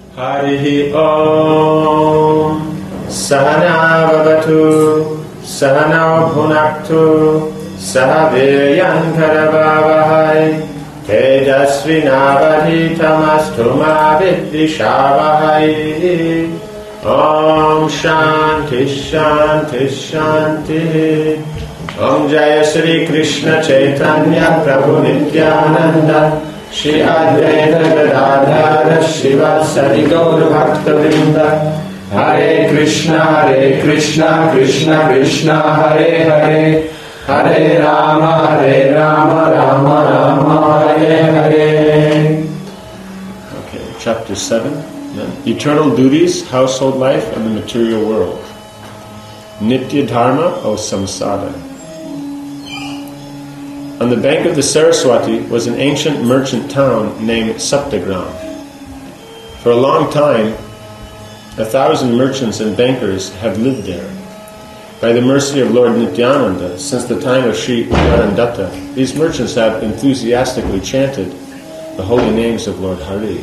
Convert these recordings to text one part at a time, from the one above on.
Harihi Om Sahana Vavatu Sahana Bhunaktu Sahaviryan Karavavahai Tejasvinavadhitamastu ma vidvishavahai. Om Shanti Shanti Shanti. Om Jaya Shri Krishna Chaitanya Prabhu Nityananda Shri Advaita Gadadhara Shivasari Gaur Bhakta-vrinda. Hare Krishna Krishna Krishna Hare Hare, Hare Rama Rama Rama Hare Hare. Okay, chapter 7. Eternal duties, household life, and the material world. Nitya Dharma o Samsara. On the bank of the Saraswati was an ancient merchant town named Saptagram. For a long time, 1,000 merchants and bankers have lived there. By the mercy of Lord Nityananda, since the time of Sri Udarandatta, these merchants have enthusiastically chanted the holy names of Lord Hari.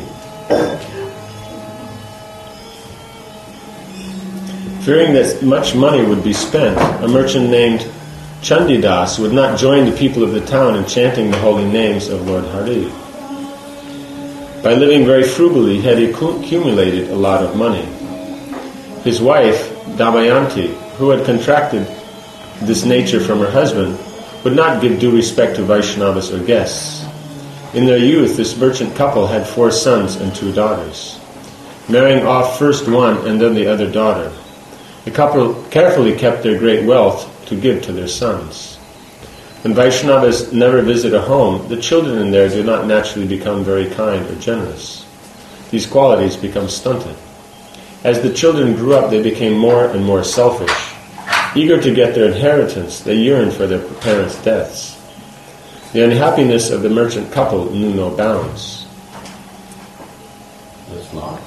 Fearing that much money would be spent, a merchant named Chandidas would not join the people of the town in chanting the holy names of Lord Hari. By living very frugally, he had accumulated a lot of money. His wife, Damayanti, who had contracted this nature from her husband, would not give due respect to Vaishnavas or guests. In their youth, this merchant couple had 4 sons and 2 daughters. Marrying off first one and then the other daughter, the couple carefully kept their great wealth to give to their sons. When Vaishnavas never visit a home, the children in there do not naturally become very kind or generous. These qualities become stunted. As the children grew up, they became more and more selfish. Eager to get their inheritance, they yearned for their parents' deaths. The unhappiness of the merchant couple knew no bounds. That's not.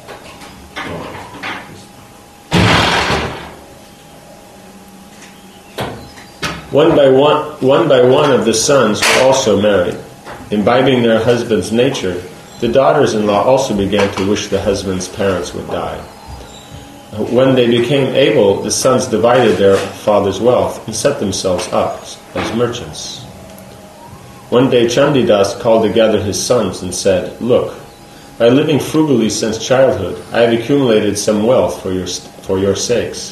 One by one of the sons were also married. Imbibing their husband's nature, the daughters-in-law also began to wish the husband's parents would die. When they became able, the sons divided their father's wealth and set themselves up as merchants. One day Chandidas called together his sons and said, "Look, by living frugally since childhood, I have accumulated some wealth for your sakes.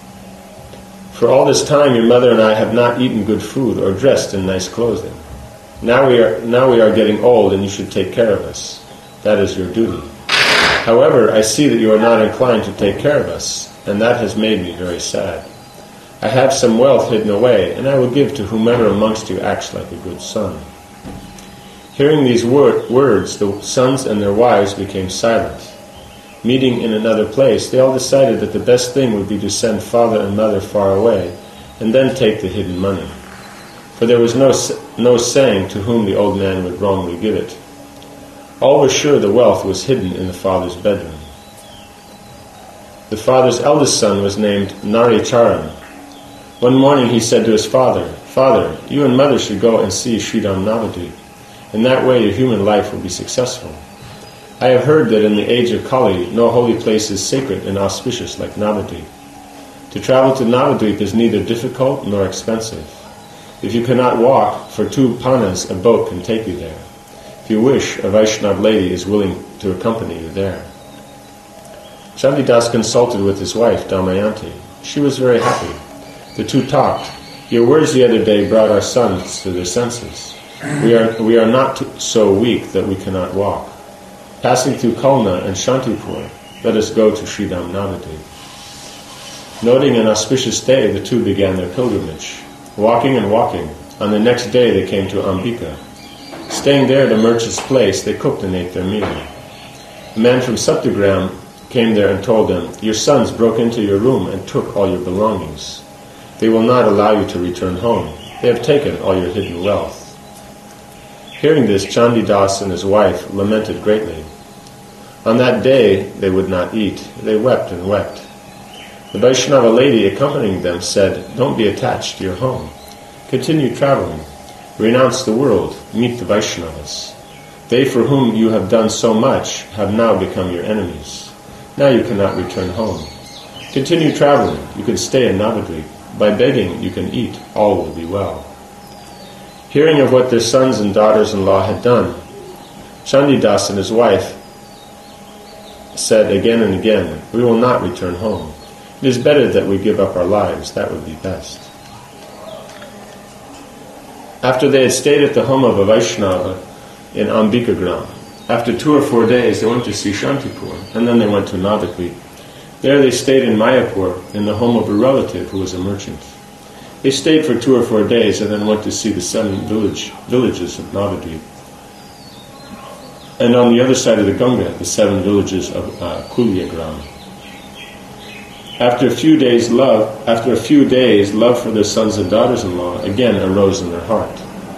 For all this time, your mother and I have not eaten good food or dressed in nice clothing. Now we are getting old, and you should take care of us. That is your duty. However, I see that you are not inclined to take care of us, and that has made me very sad. I have some wealth hidden away, and I will give to whomever amongst you acts like a good son." Hearing these words, the sons and their wives became silent. Meeting in another place, they all decided that the best thing would be to send father and mother far away, and then take the hidden money. For there was no saying to whom the old man would wrongly give it. All were sure the wealth was hidden in the father's bedroom. The father's eldest son was named Naricharan. One morning he said to his father, "Father, you and mother should go and see Sridham Navadvip. In that way your human life will be successful. I have heard that in the age of Kali, no holy place is sacred and auspicious like Navadvip. To travel to Navadvip is neither difficult nor expensive. If you cannot walk, for 2 panas a boat can take you there. If you wish, a Vaishnava lady is willing to accompany you there." Chandidas consulted with his wife, Damayanti. She was very happy. The two talked. "Your words the other day brought our sons to their senses. We are not so weak that we cannot walk. Passing through Kalna and Shantipur, let us go to Sridham Navadvip." Noting an auspicious day, the two began their pilgrimage. Walking and walking, on the next day they came to Ambika. Staying there at a merchant's place, they cooked and ate their meal. A man from Saptagram came there and told them, "Your sons broke into your room and took all your belongings. They will not allow you to return home. They have taken all your hidden wealth." Hearing this, Chandidas and his wife lamented greatly. On that day they would not eat. They wept and wept. The Vaishnava lady accompanying them said, "Don't be attached to your home. Continue traveling. Renounce the world. Meet the Vaishnavas. They for whom you have done so much have now become your enemies. Now you cannot return home. Continue traveling. You can stay in Navadvip. By begging, you can eat. All will be well. Hearing of what their sons and daughters-in-law had done, Chandidas and his wife said again and again, "We will not return home. It is better that we give up our lives. That would be best." After they had stayed at the home of a Vaishnava in Ambikagram, after 2 or 4 days they went to see Shantipur, and then they went to Navadvip. There they stayed in Mayapur in the home of a relative who was a merchant. They stayed for 2 or 4 days and then went to see the 7 villages of Navadvip. And on the other side of the Ganga, the 7 villages of Kulyagram. After a few days, love for their sons and daughters-in-law again arose in their heart.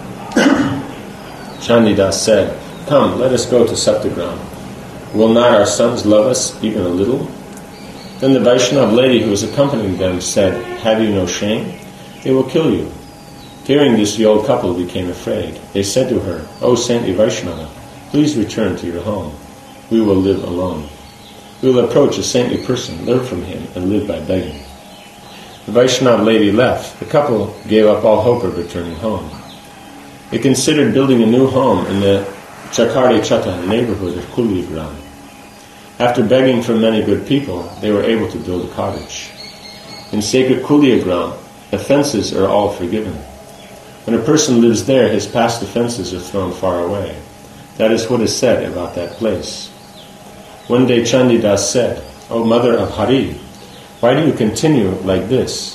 Chandidas said, "Come, let us go to Saptagram. Will not our sons love us even a little?" Then the Vaishnava lady who was accompanying them said, "Have you no shame? They will kill you." Hearing this, the old couple became afraid. They said to her, "O saintly Vaishnava, please return to your home. We will live alone. We will approach a saintly person, learn from him, and live by begging." The Vaishnava lady left. The couple gave up all hope of returning home. They considered building a new home in the Chakari Chata neighborhood of Kulyagram. After begging from many good people, they were able to build a cottage. In sacred Kulyagram, offenses are all forgiven. When a person lives there, his past offenses are thrown far away. That is what is said about that place. One day Chandidas said, "O Mother of Hari, why do you continue like this?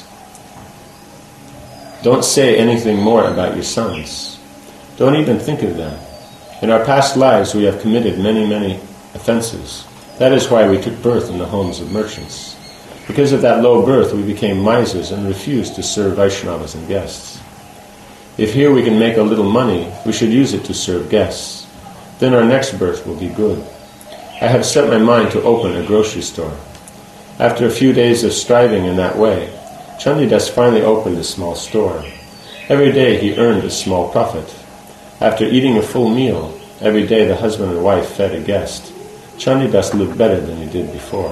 Don't say anything more about your sons. Don't even think of them. In our past lives we have committed many offenses. That is why we took birth in the homes of merchants. Because of that low birth we became misers and refused to serve Vaishnavas and guests. If here we can make a little money, we should use it to serve guests. Then our next birth will be good. I have set my mind to open a grocery store." After a few days of striving in that way, Chandidas finally opened a small store. Every day he earned a small profit. After eating a full meal, every day the husband and wife fed a guest. Chandidas lived better than he did before.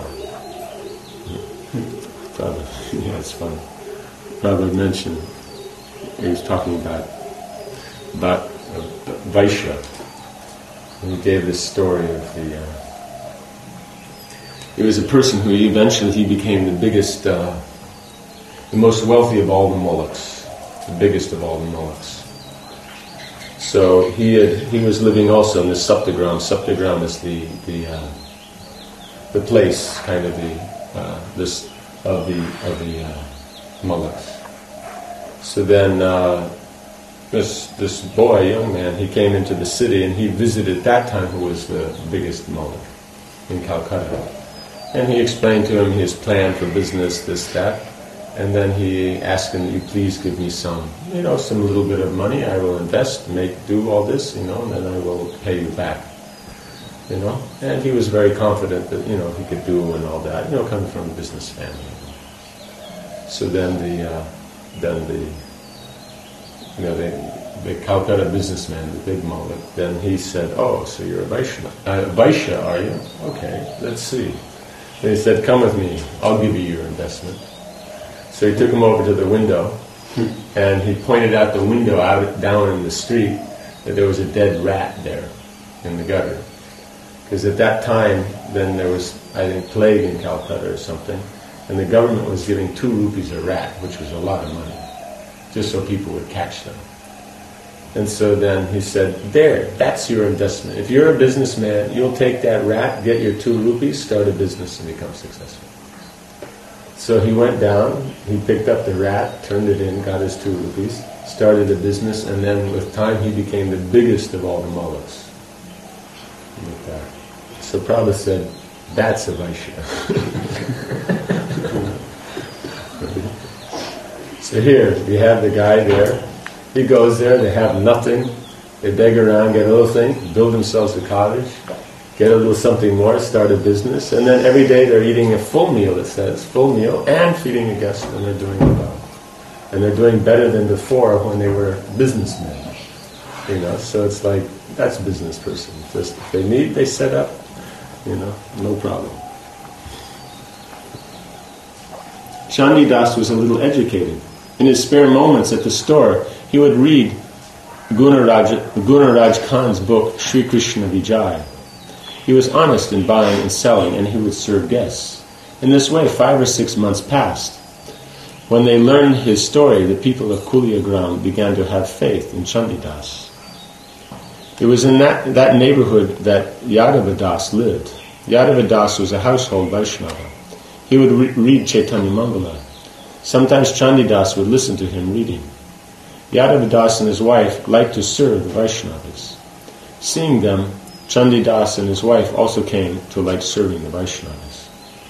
Yeah, it's funny. Prabhupada mentioned, he was talking about Vaishya. And he gave this story of he was a person who eventually became the biggest, the most wealthy of all the mullaks, the biggest of all the mullaks. So he was living also in the Saptagram. Saptagram is the place, kind of of the mullaks. So then this boy, young man, he came into the city and he visited that time who was the biggest mullak in Calcutta. And he explained to him his plan for business, this, that. And then he asked him, "You please give me some little bit of money. I will invest, do all this, and then I will pay you back." And he was very confident that, he could do and all that, coming from a business family. So then the Calcutta businessman, the big mullak, then he said, "Oh, so you're a Vaishya, are you? Okay, let's see." And he said, "Come with me, I'll give you your investment." So he took him over to the window, and he pointed out the window down in the street that there was a dead rat there in the gutter. Because at that time, then there was, I think, plague in Calcutta or something, and the government was giving 2 rupees a rat, which was a lot of money, just so people would catch them. And so then he said, "There, that's your investment. If you're a businessman, you'll take that rat, get your 2 rupees, start a business and become successful." So he went down, he picked up the rat, turned it in, got his 2 rupees, started a business, and then with time he became the biggest of all the mullaks. So Prabhupada said, "That's a Vaishya." So here, we have the guy there. He goes there, they have nothing. They beg around, get a little thing, build themselves a cottage, get a little something more, start a business, and then every day they're eating a full meal, it says, full meal, and feeding a guest, and they're doing well. And they're doing better than before when they were businessmen. So it's like, That's a business person. Just if they need, they set up, no problem. Chandidas was a little educated. In his spare moments at the store, he would read Gunaraj Khan's book, Sri Krishna Vijay. He was honest in buying and selling, and he would serve guests. In this way, 5 or 6 months passed. When they learned his story, the people of Kuliagram began to have faith in Chandidas. It was in that neighborhood that Yadavadas lived. Yadavadas was a household Vaishnava. He would read Chaitanya Mangala. Sometimes Chandidas would listen to him reading. Yadavadas and his wife liked to serve the Vaishnavas. Seeing them, Chandidas and his wife also came to like serving the Vaishnavas.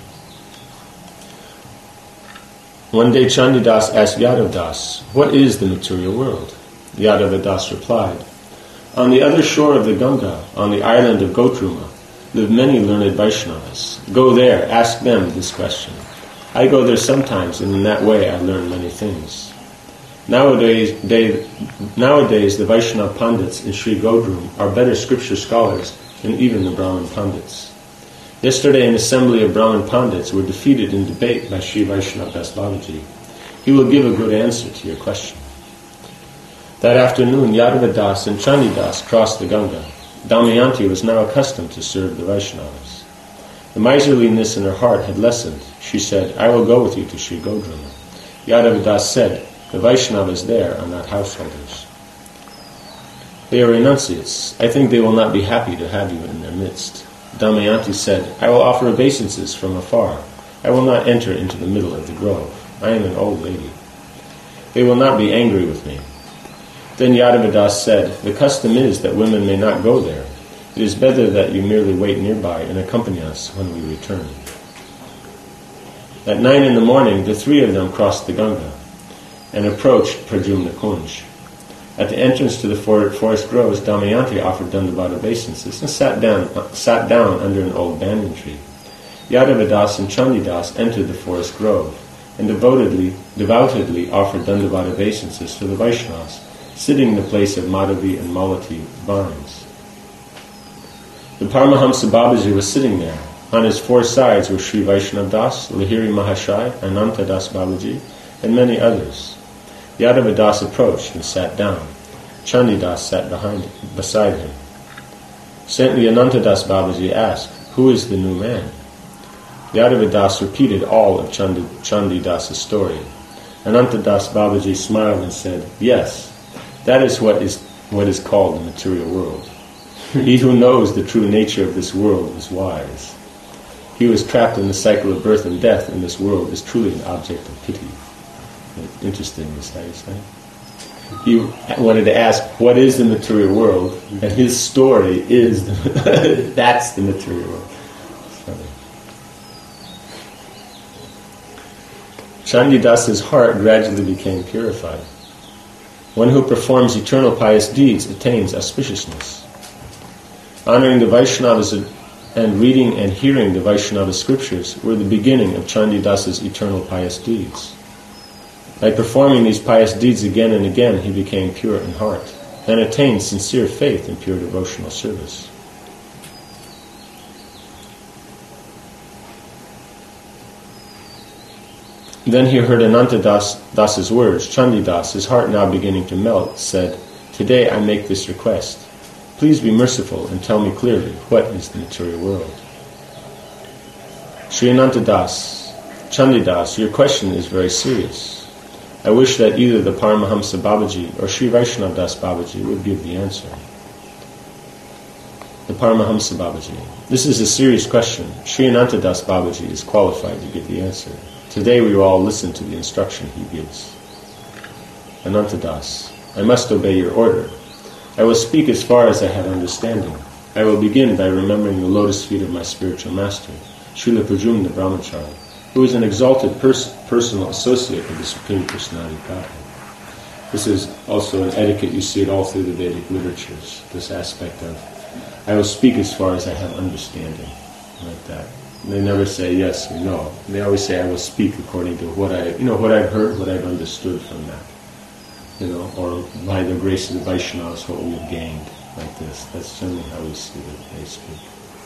One day Chandidas asked Yadavadas, "What is the material world?" Yadavadas replied, "On the other shore of the Ganga, on the island of Gotruma, live many learned Vaishnavas. Go there, ask them this question. I go there sometimes, and in that way I learn many things." Nowadays, the Vaishnava Pandits in Sri Godrum are better scripture scholars than even the Brahmin Pandits. Yesterday, an assembly of Brahmin Pandits were defeated in debate by Sri Vaishnava Das Babaji. He will give a good answer to your question. That afternoon, Yadavadas and Chandidas crossed the Ganga. Damayanti was now accustomed to serve the Vaishnavas. The miserliness in her heart had lessened. She said, "I will go with you to Sri Godruma." Yadavadas said, "The Vaishnavas there are not householders. They are renunciates. I think they will not be happy to have you in their midst." Damayanti said, "I will offer obeisances from afar. I will not enter into the middle of the grove. I am an old lady. They will not be angry with me." Then Yadavadas said, "The custom is that women may not go there. It is better that you merely wait nearby and accompany us when we return." At 9 in the morning, the 3 of them crossed the Ganga and approached Prajumna Kunj. At the entrance to the forest groves, Damayanti offered Dandavat obeisances and sat down under an old banyan tree. Yadavadas and Chandidas entered the forest grove and devoutedly offered Dandavat obeisances to the Vaishnavas, sitting in the place of Madhavi and Malati vines. The Paramahamsa Babaji was sitting there. On his 4 sides were Sri Vaishnav Das, Lahiri Mahashai, Ananta Das Babaji, and many others. Yadavadas approached and sat down. Chandidas sat beside him. Saintly Anantadas Babaji asked, "Who is the new man?" Yadavadas repeated all of Chandidas' story. Anantadas Babaji smiled and said, "Yes, that is what is called the material world. He who knows the true nature of this world is wise. He who is trapped in the cycle of birth and death in this world is truly an object of pity." Interesting, is how you say. He wanted to ask, what is the material world? And his story is, that's the material world. Chandidas' heart gradually became purified. One who performs eternal pious deeds attains auspiciousness. Honoring the Vaishnavas and reading and hearing the Vaishnava scriptures were the beginning of Chandidas' eternal pious deeds. By performing these pious deeds again and again, he became pure in heart and attained sincere faith in pure devotional service. Then he heard Anantadas' words. Chandidas, his heart now beginning to melt, said, "Today I make this request. Please be merciful and tell me clearly, what is the material world?" Sri Anantadas, Chandidas, your question is very serious. I wish that either the Paramahamsa Babaji or Sri Vaishnav Das Babaji would give the answer. The Paramahamsa Babaji. This is a serious question. Sri Anantadas Babaji is qualified to give the answer. Today we will all listen to the instruction he gives. Anantadas, I must obey your order. I will speak as far as I have understanding. I will begin by remembering the lotus feet of my spiritual master, Srila Prajumna Brahmachari, who is an exalted personal associate of the Supreme Personality of Godhead. This is also an etiquette, you see it all through the Vedic literatures, this aspect of, I will speak as far as I have understanding, like that. They never say yes or no. They always say, I will speak according to what I've heard, what I've understood from that. Or by the grace of the Vaishnavas, what we've gained. like this. That's generally how we see that they speak.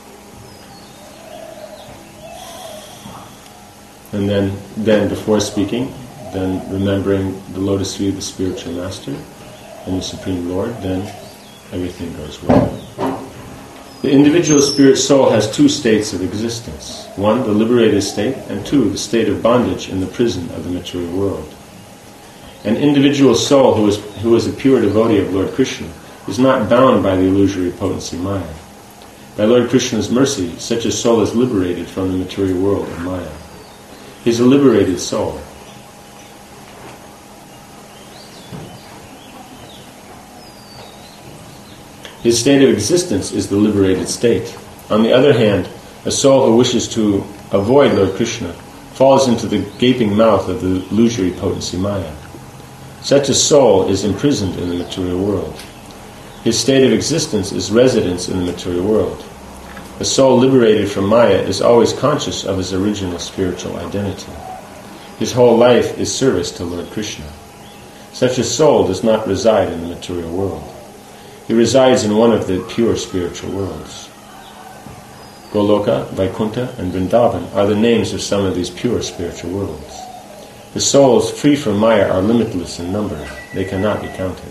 And then before speaking, then remembering the lotus view of the spiritual master and the Supreme Lord, then everything goes well. The individual spirit soul has two states of existence. One, the liberated state, and two, the state of bondage in the prison of the material world. An individual soul who is a pure devotee of Lord Krishna is not bound by the illusory potency Maya. By Lord Krishna's mercy, such a soul is liberated from the material world of Maya. He is a liberated soul. His state of existence is the liberated state. On the other hand, a soul who wishes to avoid Lord Krishna falls into the gaping mouth of the illusory potency Maya. Such a soul is imprisoned in the material world. His state of existence is residence in the material world. A soul liberated from Maya is always conscious of his original spiritual identity. His whole life is service to Lord Krishna. Such a soul does not reside in the material world. He resides in one of the pure spiritual worlds. Goloka, Vaikuntha, and Vrindavan are the names of some of these pure spiritual worlds. The souls free from Maya are limitless in number. They cannot be counted.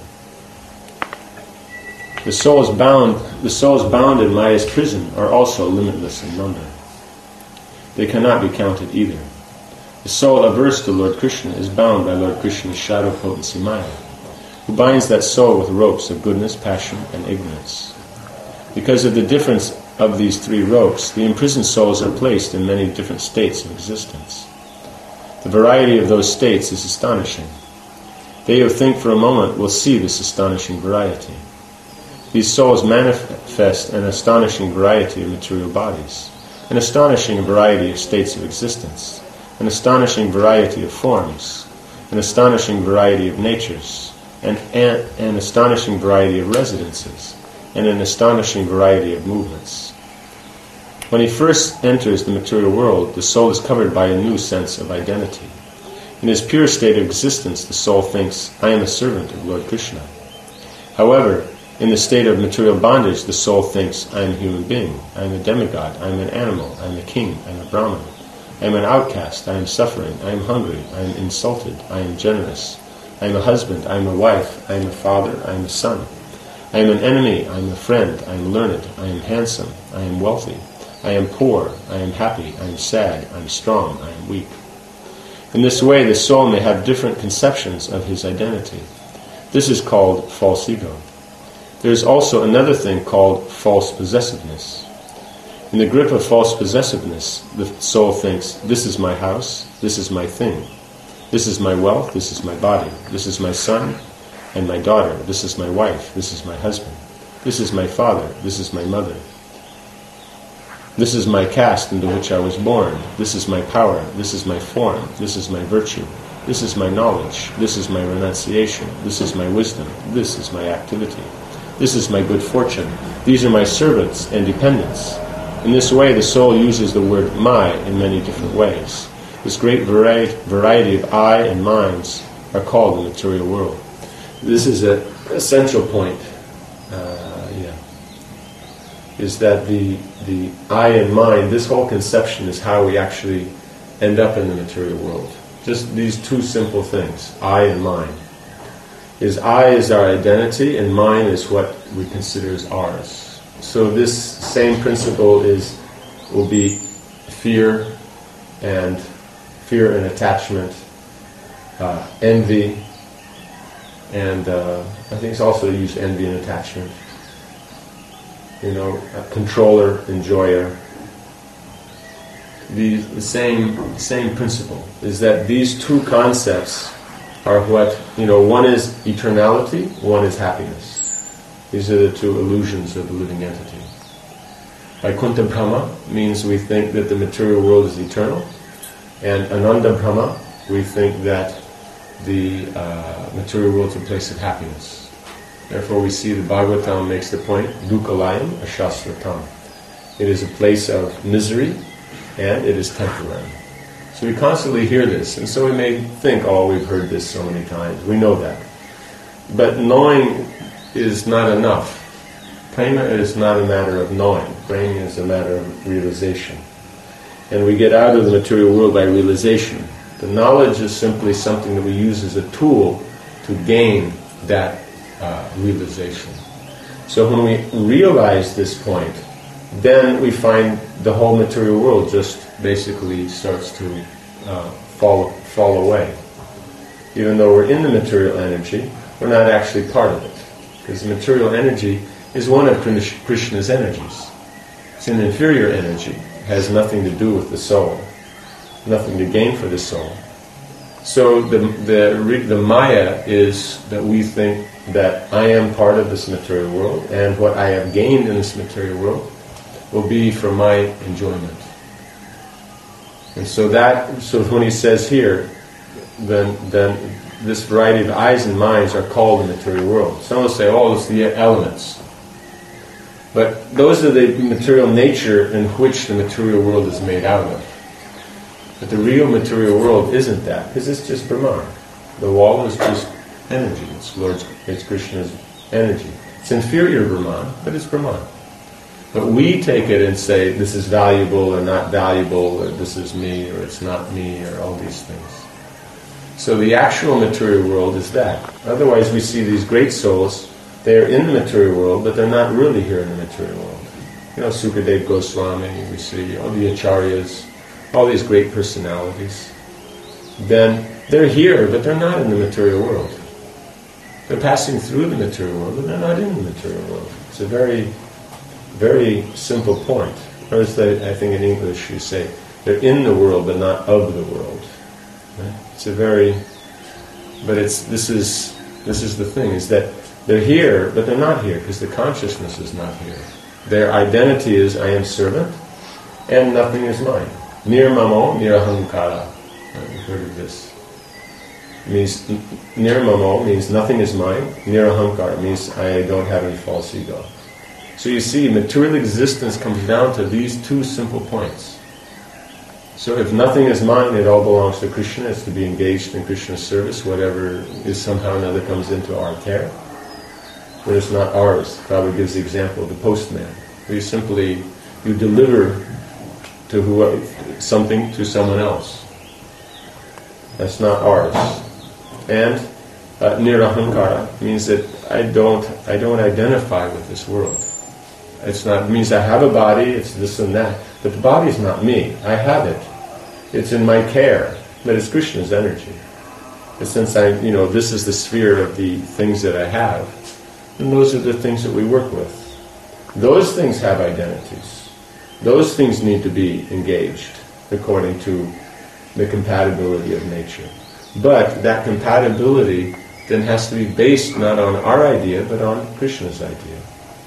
The souls bound in Maya's prison are also limitless in number. They cannot be counted either. The soul averse to Lord Krishna is bound by Lord Krishna's shadow potency Maya, who binds that soul with ropes of goodness, passion, and ignorance. Because of the difference of these three ropes, the imprisoned souls are placed in many different states of existence. The variety of those states is astonishing. They who think for a moment will see this astonishing variety. These souls manifest an astonishing variety of material bodies, an astonishing variety of states of existence, an astonishing variety of forms, an astonishing variety of natures, an astonishing variety of residences, and an astonishing variety of movements. When he first enters the material world, the soul is covered by a new sense of identity. In his pure state of existence, the soul thinks, I am a servant of Lord Krishna. However, in the state of material bondage, the soul thinks, I am a human being, I am a demigod, I am an animal, I am a king, I am a Brahmin, I am an outcast, I am suffering, I am hungry, I am insulted, I am generous, I am a husband, I am a wife, I am a father, I am a son, I am an enemy, I am a friend, I am learned, I am handsome, I am wealthy, I am poor, I am happy, I am sad, I am strong, I am weak. In this way, the soul may have different conceptions of his identity. This is called false ego. There is also another thing called false possessiveness. In the grip of false possessiveness, the soul thinks, this is my house, this is my thing, this is my wealth, this is my body, this is my son and my daughter, this is my wife, this is my husband, this is my father, this is my mother. This is my caste into which I was born. This is my power. This is my form. This is my virtue. This is my knowledge. This is my renunciation. This is my wisdom. This is my activity. This is my good fortune. These are my servants and dependents. In this way, the soul uses the word my in many different ways. This great variety of I and minds are called the material world. This is an essential point. Is that the I and mine, this whole conception is how we actually end up in the material world. Just these two simple things, I and mine. I is our identity, and mine is what we consider as ours. So this same principle will be fear and attachment, envy, and I think it's also used envy and attachment. A controller, enjoyer. The same principle is that these two concepts are what, one is eternality, one is happiness. These are the two illusions of the living entity. Vaikuntha Brahma means we think that the material world is eternal, and Ananda Brahma, we think that the material world is a place of happiness. Therefore we see the Bhagavatam makes the point, Dukkalayam Ashasratam. It is a place of misery, and it is temporary. So we constantly hear this, and so we may think, we've heard this so many times. We know that. But knowing is not enough. Prema is not a matter of knowing. Prema is a matter of realization. And we get out of the material world by realization. The knowledge is simply something that we use as a tool to gain that realization. So when we realize this point, then we find the whole material world just basically starts to fall away. Even though we're in the material energy, we're not actually part of it. Because the material energy is one of Krishna's energies. It's an inferior energy. It has nothing to do with the soul. Nothing to gain for the soul. So the Maya is that we think that I am part of this material world, and what I have gained in this material world will be for my enjoyment. And so when he says here, then this variety of eyes and minds are called the material world. Some will say, oh, it's the elements. But those are the material nature in which the material world is made out of. But the real material world isn't that, because it's just Brahman. The wall is just energy. It's Krishna's energy. It's inferior Brahman, but it's Brahman. But we take it and say, this is valuable or not valuable, or this is me or it's not me, or all these things. So the actual material world is that. Otherwise we see these great souls, they're in the material world, but they're not really here in the material world. You know, Sukadeva Goswami, we see all the acharyas, all these great personalities. Then they're here, but they're not in the material world. They're passing through the material world, but they're not in the material world. It's a very, very simple point. Or as I think in English you say, they're in the world, but not of the world. Right? This is the thing, is that they're here, but they're not here, because the consciousness is not here. Their identity is, I am servant, and nothing is mine. Nirmamo, nirahankara. You've heard of this. It means, nirmamo means nothing is mine. Nirahankara means I don't have any false ego. So you see, material existence comes down to these two simple points. So if nothing is mine, it all belongs to Krishna. It's to be engaged in Krishna's service. Whatever is somehow or another comes into our care. But it's not ours. Prabhupada gives the example of the postman. You deliver something to someone else. That's not ours. And nirahankara means that I don't identify with this world. It means I have a body, it's this and that, but the body is not me. I have it. It's in my care, but it's Krishna's energy. But since this is the sphere of the things that I have, and those are the things that we work with. Those things have identities. Those things need to be engaged according to the compatibility of nature. But that compatibility then has to be based not on our idea, but on Krishna's idea.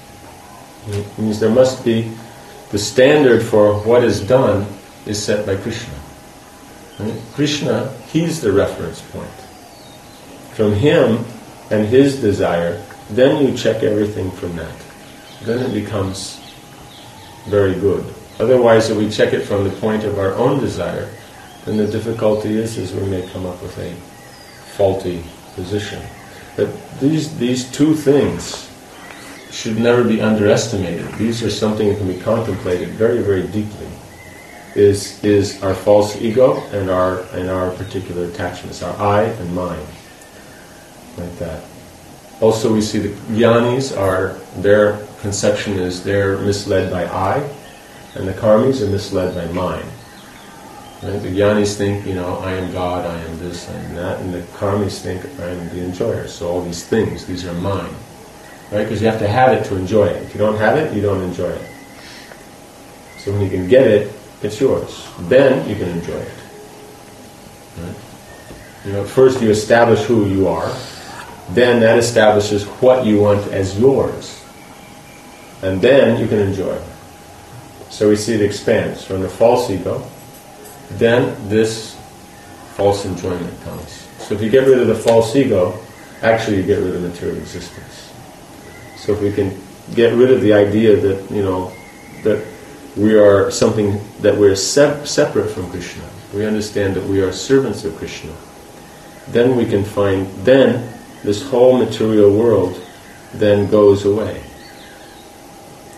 It means there must be the standard for what is done is set by Krishna. Right? Krishna, he's the reference point. From him and his desire, then you check everything from that. Then it becomes very good. Otherwise, if we check it from the point of our own desire, then the difficulty is we may come up with a faulty position. But these two things should never be underestimated. These are something that can be contemplated very, very deeply. Is our false ego and our particular attachments, our I and mine, like that. Also, we see the jnanis their conception is they're misled by I, and the karmis are misled by mine. Right? The jnanis think, I am God, I am this, I am that, and the karmis think I am the enjoyer. So all these things, these are mine. Right? Because you have to have it to enjoy it. If you don't have it, you don't enjoy it. So when you can get it, it's yours. Then you can enjoy it. Right? First you establish who you are. Then that establishes what you want as yours. And then you can enjoy it. So we see it expands from the false ego. Then this false enjoyment comes. So if you get rid of the false ego, actually you get rid of material existence. So if we can get rid of the idea that, that we are something, that we're separate from Krishna, we understand that we are servants of Krishna, then we can find, then this whole material world then goes away.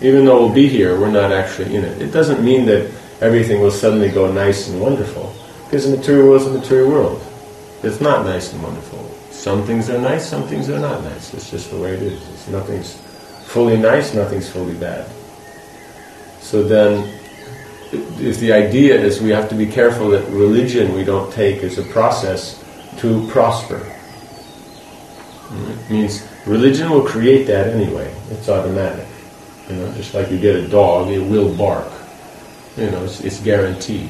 Even though we'll be here, we're not actually in it. It doesn't mean that everything will suddenly go nice and wonderful, because the material world is a material world. It's not nice and wonderful. Some things are nice, some things are not nice. It's just the way it is. Nothing's fully nice, nothing's fully bad. So then, if the idea is we have to be careful that religion we don't take as a process to prosper. It means religion will create that anyway. It's automatic. Just like you get a dog, it will bark. It's guaranteed.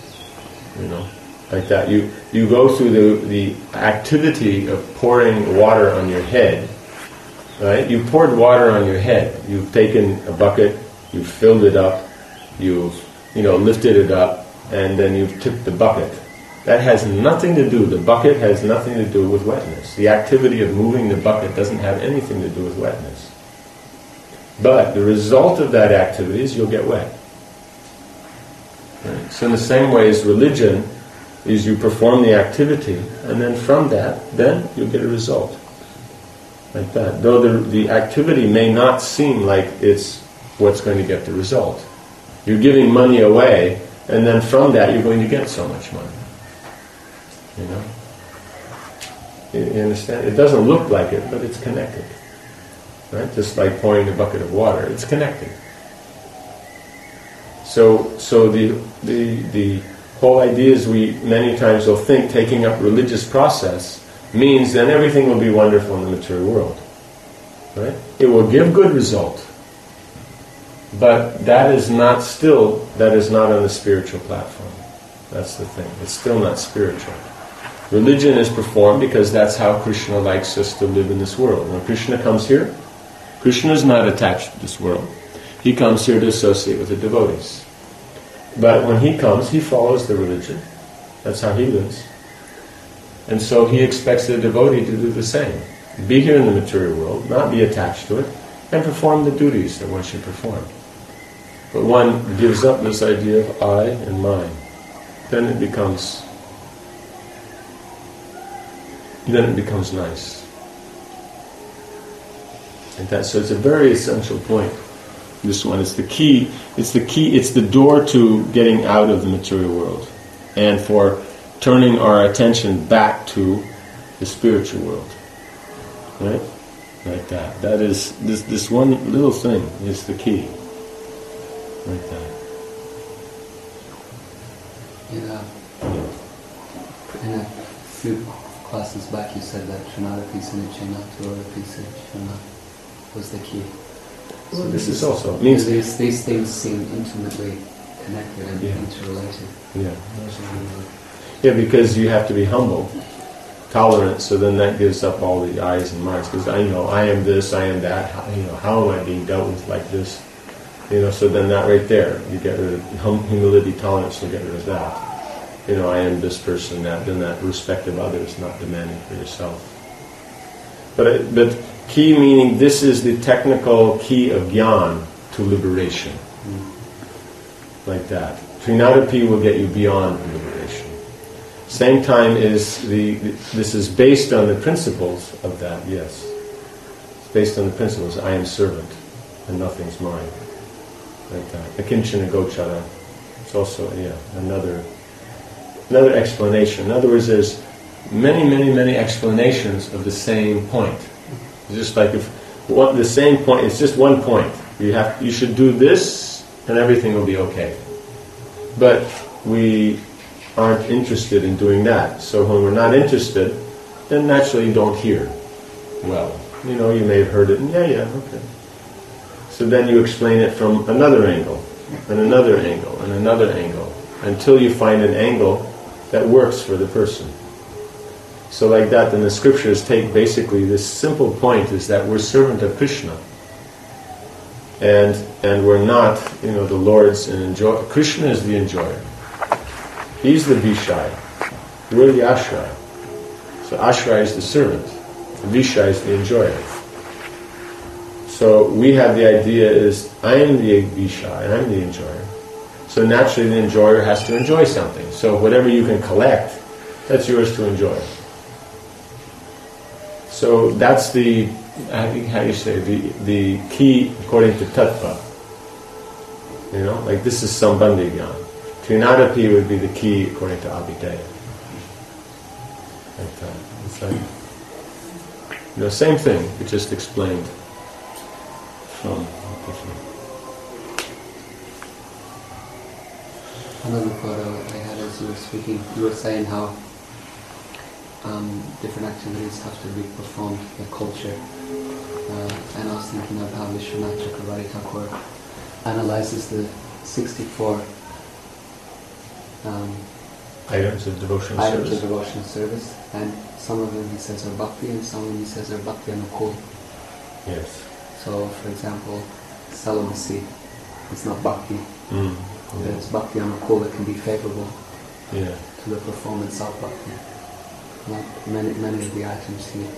Like that. You go through the activity of pouring water on your head. Right? You poured water on your head. You've taken a bucket, you've filled it up, you've lifted it up, and then you've tipped the bucket. That has nothing to do, the bucket has nothing to do with wetness. The activity of moving the bucket doesn't have anything to do with wetness. But the result of that activity is you'll get wet. Right? So in the same way as religion is you perform the activity, and then from that, then you'll get a result. Like that. Though the activity may not seem like it's what's going to get the result. You're giving money away, and then from that you're going to get so much money. You understand? It doesn't look like it, but it's connected. Right? Just like pouring a bucket of water, it's connected. So the whole idea is we many times will think taking up religious process means then everything will be wonderful in the material world. Right? It will give good result. But that is not on the spiritual platform. That's the thing. It's still not spiritual. Religion is performed because that's how Krishna likes us to live in this world. When Krishna comes here, Krishna is not attached to this world. He comes here to associate with the devotees. But when he comes, he follows the religion. That's how he lives. And so he expects the devotee to do the same. Be here in the material world, not be attached to it, and perform the duties that one should perform. But one gives up this idea of I and mine. Then it becomes nice. And so it's a very essential point. This one is the key. It's the door to getting out of the material world, and for turning our attention back to the spiritual world. Right? Like that. That is this one little thing is the key. Like that. In a few classes back you said that Trinadapi Sunichena Turodapi Sunichena was the key. Well, so this is also means these things seem intimately connected and interrelated. Yeah, because you have to be humble, tolerant. So then that gives up all the I's and minds. Because I am this, I am that. How am I being dealt with like this? So then that right there, you get rid of humility, tolerance. You get rid of that. I am this person, that. Then that respect of others, not demanding for yourself. But key meaning, this is the technical key of jnana to liberation. Like that. Trinadapi will get you beyond liberation. Same time is this is based on the principles of that, yes. It's based on the principles, I am servant and nothing's mine. Like that. Akinchana Gochara. It's also, another explanation. In other words, there's many explanations of the same point. It's just like the same point, it's just one point. You should do this and everything will be okay. But we aren't interested in doing that. So when we're not interested, then naturally you don't hear well. You may have heard it and okay. So then you explain it from another angle, and another angle, and another angle, until you find an angle that works for the person. So like that, then the scriptures take basically this simple point is that we're servant of Krishna. And we're not, the Lord's and enjoy. Krishna is the enjoyer. He's the Vishaya. We're the Ashraya. So Ashraya is the servant. The Vishaya is the enjoyer. So we have the idea is, I am the Vishaya, I'm the enjoyer. So naturally the enjoyer has to enjoy something. So whatever you can collect, that's yours to enjoy. So that's the, how do you say, the key according to Tattva. You know, like this is Sambandhi Gyan. Trinadapi would be the key according to Abhidheya. Like that. It's like, you know, same thing, it just explained from different. Another photo I had as you were speaking, you were saying how different activities have to be performed in culture. And I was thinking of how Vishwanath Chakravarti Thakur analyzes the 64 items of devotional items service. of devotional service, and some of them he says are bhakti and some of them he says are bhakti anukul. Yes. So, for example, celibacy is not bhakti. There's bhakti anukul that can be favourable to the performance of bhakti. Like many of the items here.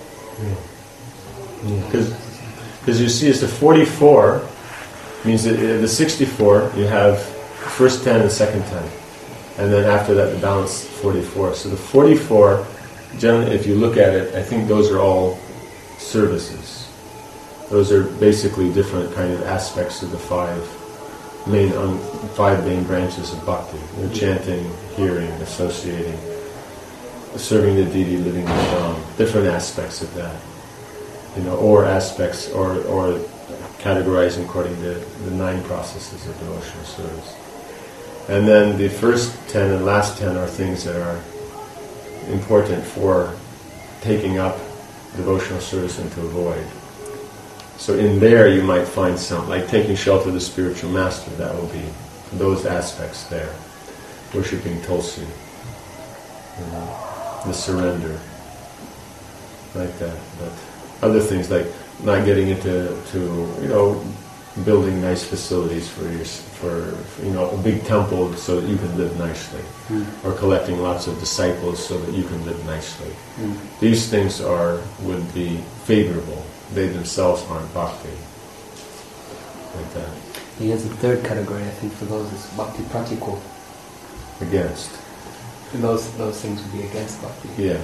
Because you see, it's the 44 means that the 64 you have first 10 and second 10, and then after that the balance 44. So the 44, generally, if you look at it, I think those are all services. Those are basically different kind of aspects of the five main branches of bhakti. You know, chanting, hearing, associating, serving the deity, living the Dham, different aspects of that. You know, or aspects, or categorizing according to the 9 processes of devotional service. And then the first 10 and last 10 are things that are important for taking up devotional service into a void. So in there you might find some, like taking shelter of the spiritual master, that will be those aspects there. Worshipping Tulsi, you know, the surrender, like that. But other things like not getting into building nice facilities for a big temple so that you can live nicely, or collecting lots of disciples so that you can live nicely. These things would be favorable. They themselves aren't bhakti. Like that. He has a third category, I think, for those is bhakti pratikul. Against. And those things would be against bhakti. Yeah.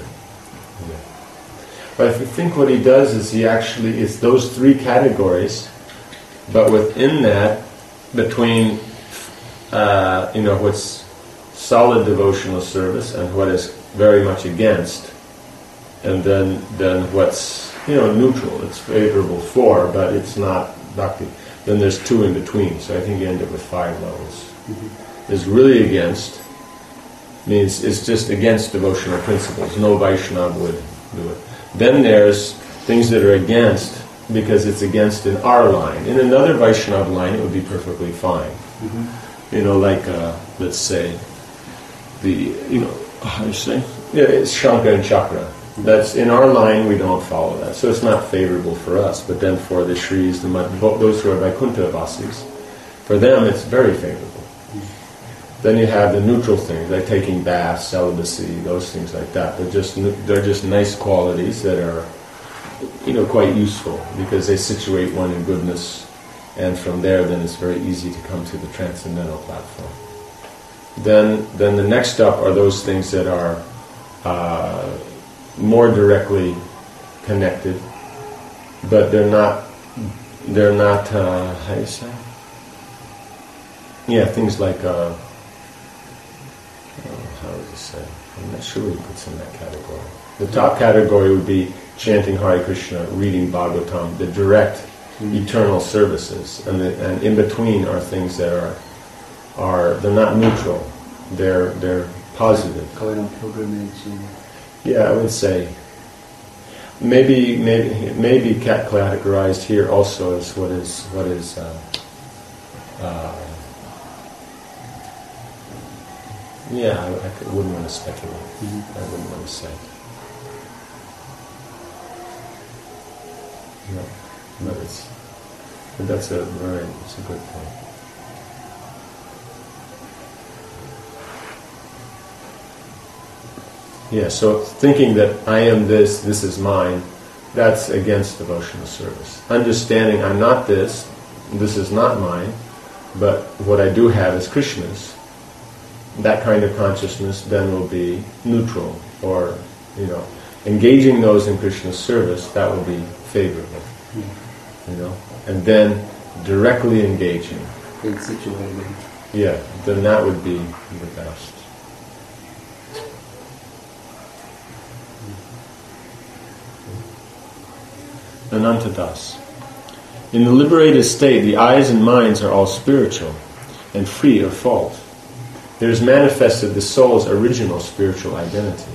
But I think what he does is it's those 3 categories, but within that, between what's solid devotional service and what is very much against, and then what's neutral, it's favorable for, but it's not bhakti. Then there's 2 in between, so I think you end up with 5 levels. There's really against, means it's just against devotional principles. No Vaishnava would do it. Then there's things that are against, because it's against in our line. In another Vaishnava line, it would be perfectly fine. Let's say, it's Shanka and Chakra. That's in our line, we don't follow that. So it's not favorable for us. But then for the Shris, those who are Vaikuntha Vasis, for them it's very favorable. Then you have the neutral things, like taking baths, celibacy, those things like that. They're just nice qualities that are, quite useful, because they situate one in goodness, and from there, then it's very easy to come to the transcendental platform. Then the next up are those things that are more directly connected, but they're not. How do you say? Yeah, things like. How does it say? I'm not sure what he puts in that category. The top category would be chanting Hare Krishna, reading Bhagavatam, the direct eternal services, and in between are things that they're not neutral. They're positive. Going on pilgrimage. Yeah, I would say maybe categorized here also as what is. I wouldn't want to speculate. I wouldn't want to say. No, but it's a good point. Yeah, so thinking that I am this is mine, that's against devotional service. Understanding I'm not this is not mine, but what I do have is Krishna's. That kind of consciousness then will be neutral, or engaging those in Krishna's service, that will be favorable. And then directly engaging being situated in. Yeah, then that would be the best. Anantadas. In the liberated state, the eyes and minds are all spiritual and free of fault. There is manifested the soul's original spiritual identity.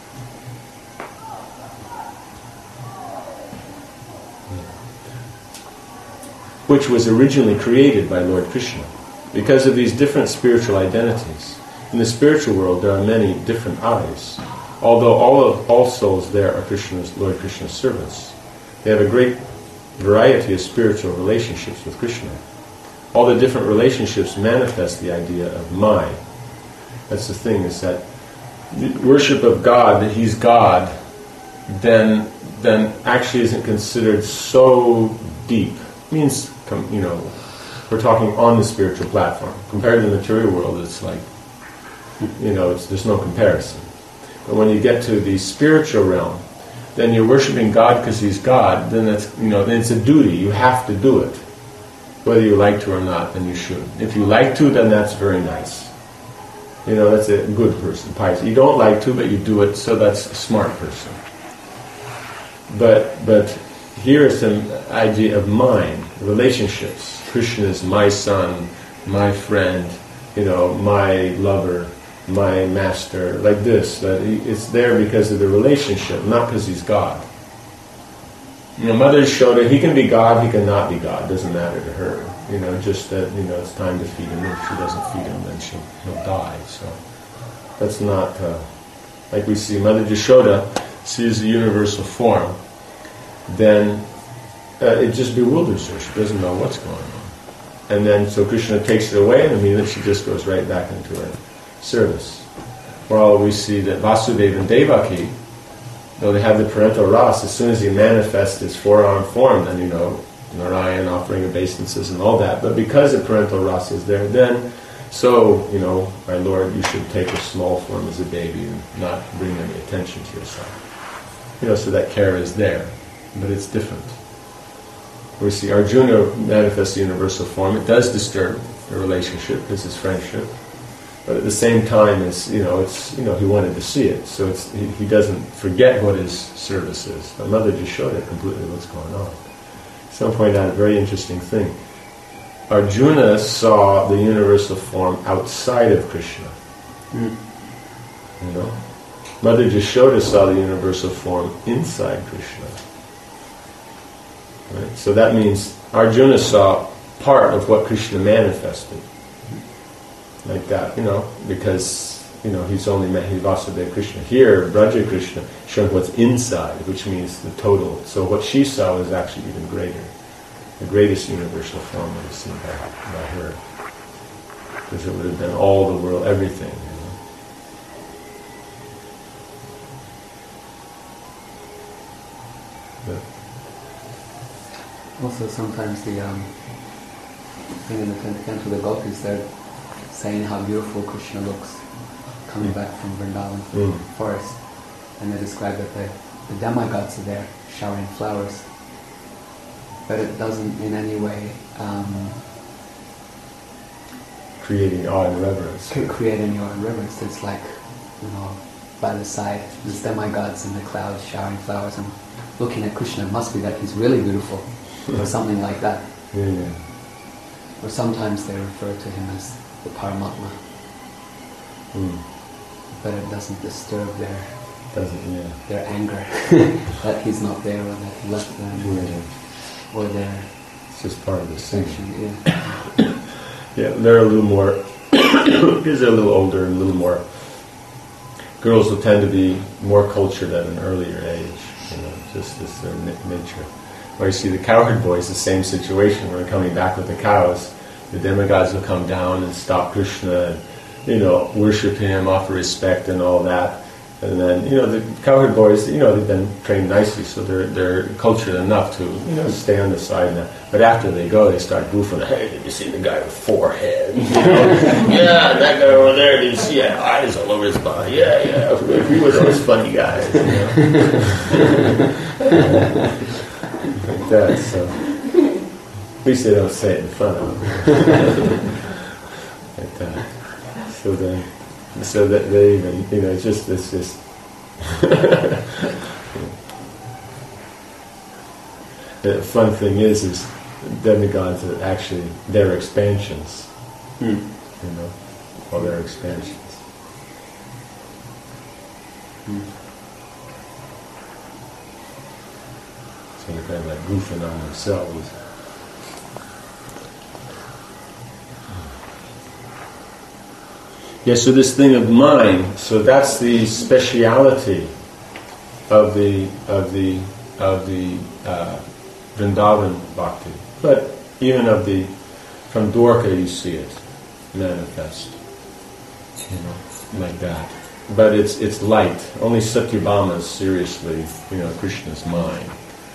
Which was originally created by Lord Krishna. Because of these different spiritual identities, in the spiritual world there are many different eyes. Although all souls there are Lord Krishna's servants, they have a great variety of spiritual relationships with Krishna. All the different relationships manifest the idea of my. That's the thing, is that the worship of God, that He's God, then actually isn't considered so deep. It means, we're talking on the spiritual platform. Compared to the material world, it's like, there's no comparison. But when you get to the spiritual realm, then you're worshiping God because He's God, then that's, then it's a duty. You have to do it. Whether you like to or not, then you should. If you like to, then that's very nice. That's a good person, pious. You don't like to, but you do it, so that's a smart person. But here is an idea of mind, relationships. Krishna is my son, my friend, my lover, my master, like this. That it's there because of the relationship, not because He's God. Mother Yashoda, He can be God, He can not be God. It doesn't matter to her. Just that, it's time to feed Him. If she doesn't feed Him, then he'll die. So that's not, like we see Mother Yashoda sees the universal form, then it just bewilders her. She doesn't know what's going on. And then, so Krishna takes it away, and immediately she just goes right back into her service. While we see that Vasudeva and Devaki, though they have the parental ras, as soon as he manifests his four-arm form, then Narayan offering obeisances and all that. But because the parental ras is there, then, my Lord, you should take a small form as a baby and not bring any attention to yourself. So that care is there, but it's different. We see Arjuna manifest the universal form. It does disturb the relationship, this is friendship. But at the same time, he wanted to see it, so he doesn't forget what his service is. But Mother just showed it completely what's going on. Someone pointed out a very interesting thing. Arjuna saw the universal form outside of Krishna. Mother Yashoda saw the universal form inside Krishna. Right? So that means Arjuna saw part of what Krishna manifested. Like that, because, he's only met Vasudeva Krishna. Here, Braja Krishna showed what's inside, which means the total. So what she saw was actually even greater. The greatest universal form was seen by her. Because it would have been all the world, everything. Also, sometimes the thing in the Canto of the Gopis, they're saying how beautiful Krishna looks coming back from Vrindavan forest, and they describe that the demigods are there showering flowers, but it doesn't in any way creating awe and reverence. Create any awe and reverence. It's like, by the side, these demigods in the clouds showering flowers, and looking at Krishna, it must be that he's really beautiful, or something like that. Yeah. Or sometimes they refer to him as the Paramatma. But it doesn't disturb their anger that he's not there, or that he left them, or their... It's just part of the section. Yeah. Yeah, they're a little more... because they're a little older and a little more... Girls will tend to be more cultured at an earlier age, just as their nature. Or you see the cowherd boys, the same situation. When they're coming back with the cows, the demigods will come down and stop Krishna and, worship him, offer respect and all that. And then, the cowherd boys, they've been trained nicely, so they're cultured enough to, stay on the side. But after they go, they start goofing. Hey, did you see the guy with 4 heads? Yeah, that guy over there, did you see eyes all over his body? Yeah, we were those funny guys. Like that, so. At least they don't say it in front of them. So that they even, it's just the fun thing is demigods are actually their expansions. All their expansions. So they're kind of like goofing on themselves. Yeah, so this thing of mind, so that's the speciality of the Vrindavan Bhakti. But even from Dwarka you see it manifest, like that. But it's light. Only Satyabhama is seriously, Krishna's mind,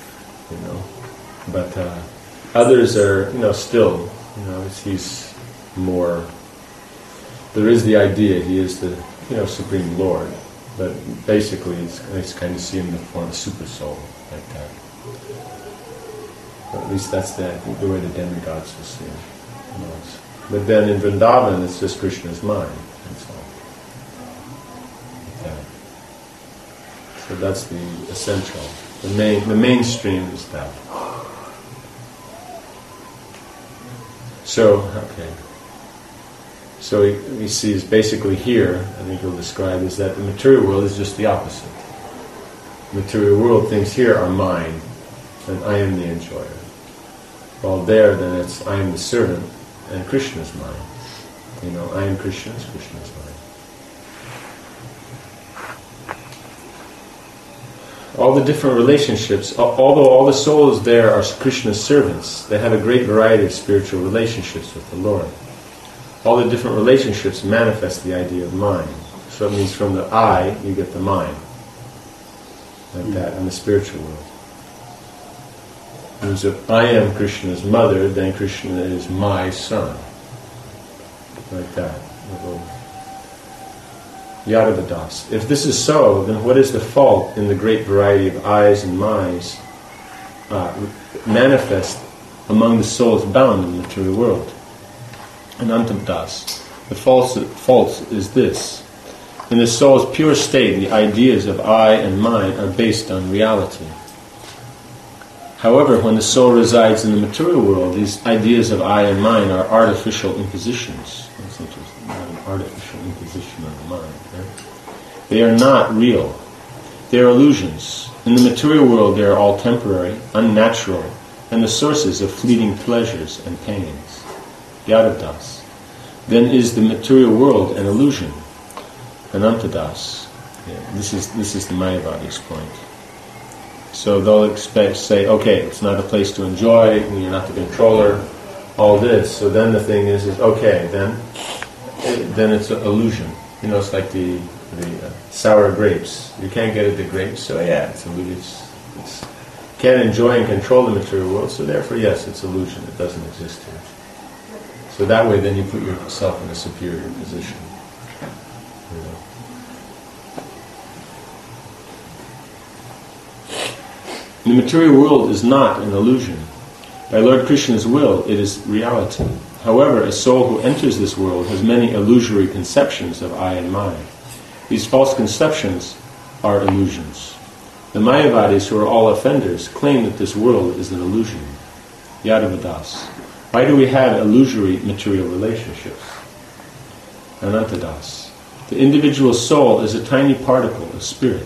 But others are, still, he's more. There is the idea he is the, Supreme Lord, but basically it's kind of seen in the form of super soul, like that. Or at least that's the way the demigods will see him. But then in Vrindavan, it's just Krishna's mind. That's all. Like that. So that's the essential. The mainstream is that. So, okay. So he sees basically here, I think he'll describe, is that the material world is just the opposite. The material world, things here are mine, and I am the enjoyer. While there, then it's I am the servant, and Krishna's mine. I am Krishna's, Krishna's mine. All the different relationships, although all the souls there are Krishna's servants, they have a great variety of spiritual relationships with the Lord. All the different relationships manifest the idea of mind. So it means from the I, you get the mind. Like that, in the spiritual world. It means if I am Krishna's mother, then Krishna is my son. Like that. Yadavadas. If this is so, then what is the fault in the great variety of I's and my's manifest among the souls bound in the material world? Anantavadas. The fault is this. In the soul's pure state, the ideas of I and mine are based on reality. However, when the soul resides in the material world, these ideas of I and mine are artificial impositions. That's interesting. Not an artificial imposition on the mind. Right? They are not real. They are illusions. In the material world, they are all temporary, unnatural, and the sources of fleeting pleasures and pains. Yadavadas. Then is the material world an illusion? Anantadas. Yeah, this is the Mayavadi's point. So they'll say, okay, it's not a place to enjoy, and you're not the controller, all this. So then the thing is okay, then it's an illusion. It's like the sour grapes. You can't get at the grapes, so yeah, it's illusion. It's can't enjoy and control the material world, so therefore, yes, it's illusion. It doesn't exist here. So that way, then you put yourself in a superior position. The material world is not an illusion. By Lord Krishna's will, it is reality. However, a soul who enters this world has many illusory conceptions of I and mine. These false conceptions are illusions. The Mayavadis, who are all offenders, claim that this world is an illusion. Yadavadas. Why do we have illusory material relationships? Anantadas. The individual soul is a tiny particle of spirit.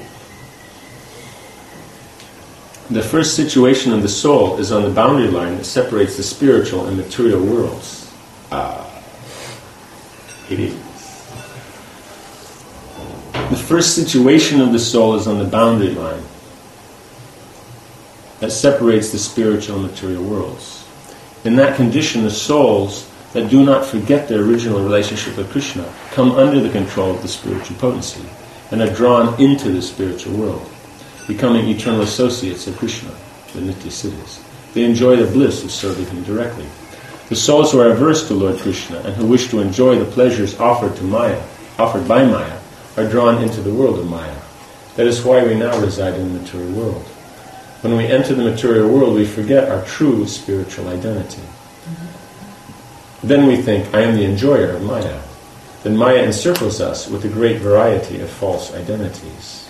The first situation of the soul is on the boundary line that separates the spiritual and material worlds. It is. The first situation of the soul is on the boundary line that separates the spiritual and material worlds. In that condition, the souls that do not forget their original relationship with Krishna come under the control of the spiritual potency and are drawn into the spiritual world, becoming eternal associates of Krishna, the Nitya Siddhis. They enjoy the bliss of serving him directly. The souls who are averse to Lord Krishna and who wish to enjoy the pleasures offered by Maya, are drawn into the world of Maya. That is why we now reside in the material world. when we enter the material world, we forget our true spiritual identity. Then we think, I am the enjoyer of Maya. Then Maya encircles us with a great variety of false identities.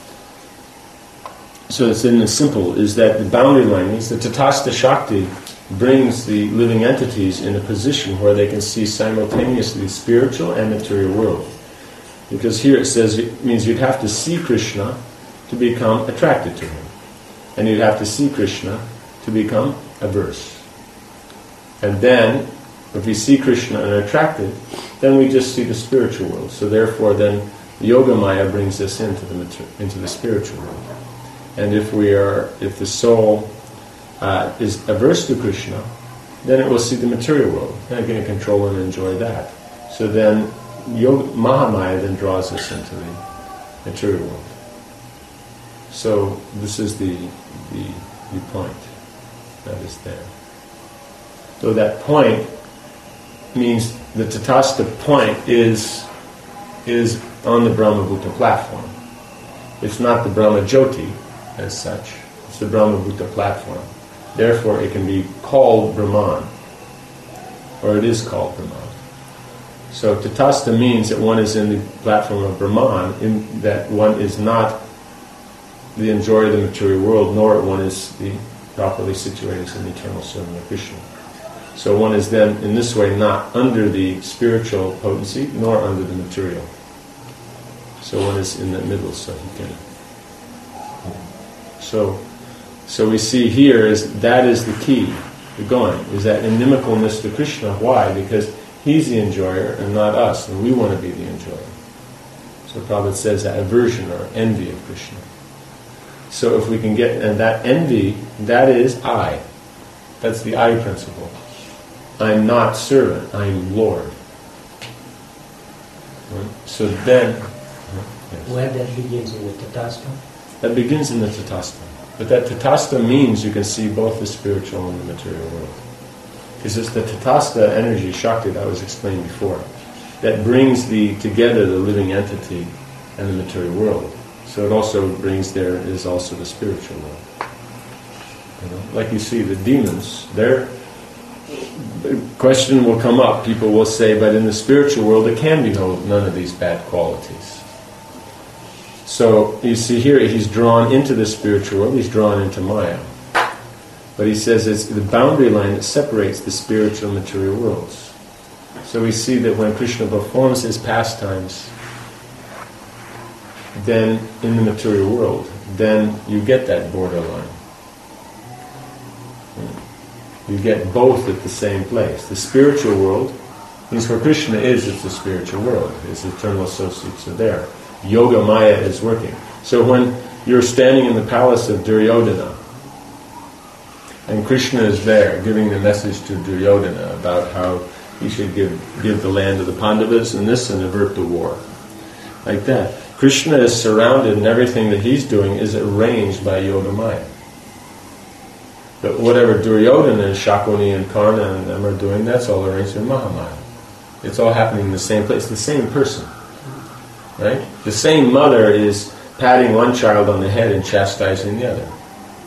So it's in the simple, is that the boundary line means the Tatastha Shakti brings the living entities in a position where they can see simultaneously the spiritual and material world. Because here it says, it means you'd have to see Krishna to become attracted to him. And you'd have to see Krishna to become averse. And then, if we see Krishna and are attracted, then we just see the spiritual world. So therefore then, Yoga Maya brings us into the spiritual world. And if the soul is averse to Krishna, then it will see the material world, and it can control and enjoy that. So then, Mahamaya then draws us into the material world. So this is the point that is there. So that point means the Tatastha point is on the Brahmabhuta platform. It's not the Brahma Jyoti as such. It's the Brahmabhuta platform. Therefore, it can be called Brahman, or it is called Brahman. So Tatastha means that one is in the platform of Brahman, in that one is not the enjoyer of the material world, nor one is the properly situated as an eternal servant of Krishna. So one is then, in this way, not under the spiritual potency, nor under the material. So one is in the middle, so he can. So we see here that is the key to going, is that inimicalness to Krishna. Why? Because he's the enjoyer and not us, and we want to be the enjoyer. So Prabhupada says that aversion or envy of Krishna. So if we can get, and that envy, that is I. That's the I principle. I'm not servant, I'm Lord. Right? So then... Yes. Where that begins in the Tatastha? That begins in the Tatastha. But that Tatastha means you can see both the spiritual and the material world. Because it's the Tatastha energy, Shakti, that was explained before, that brings together the living entity and the material world. So it also brings there is also the spiritual world. Like you see, the demons, the question will come up. People will say, but in the spiritual world there can be none of these bad qualities. So you see here, he's drawn into the spiritual world, he's drawn into Maya. But he says it's the boundary line that separates the spiritual and material worlds. So we see that when Krishna performs his pastimes, then in the material world, then you get that borderline. You get both at the same place. The spiritual world means where Krishna is, it's the spiritual world. His eternal associates are there. Yoga Maya is working. So when you're standing in the palace of Duryodhana, and Krishna is there giving the message to Duryodhana about how he should give the land to the Pandavas and avert the war. Like that. Krishna is surrounded, and everything that he's doing is arranged by Yoga Maya. But whatever Duryodhana and Shakuni and Karna and them are doing, that's all arranged in Mahamaya. It's all happening in the same place, the same person. Right? The same mother is patting one child on the head and chastising the other.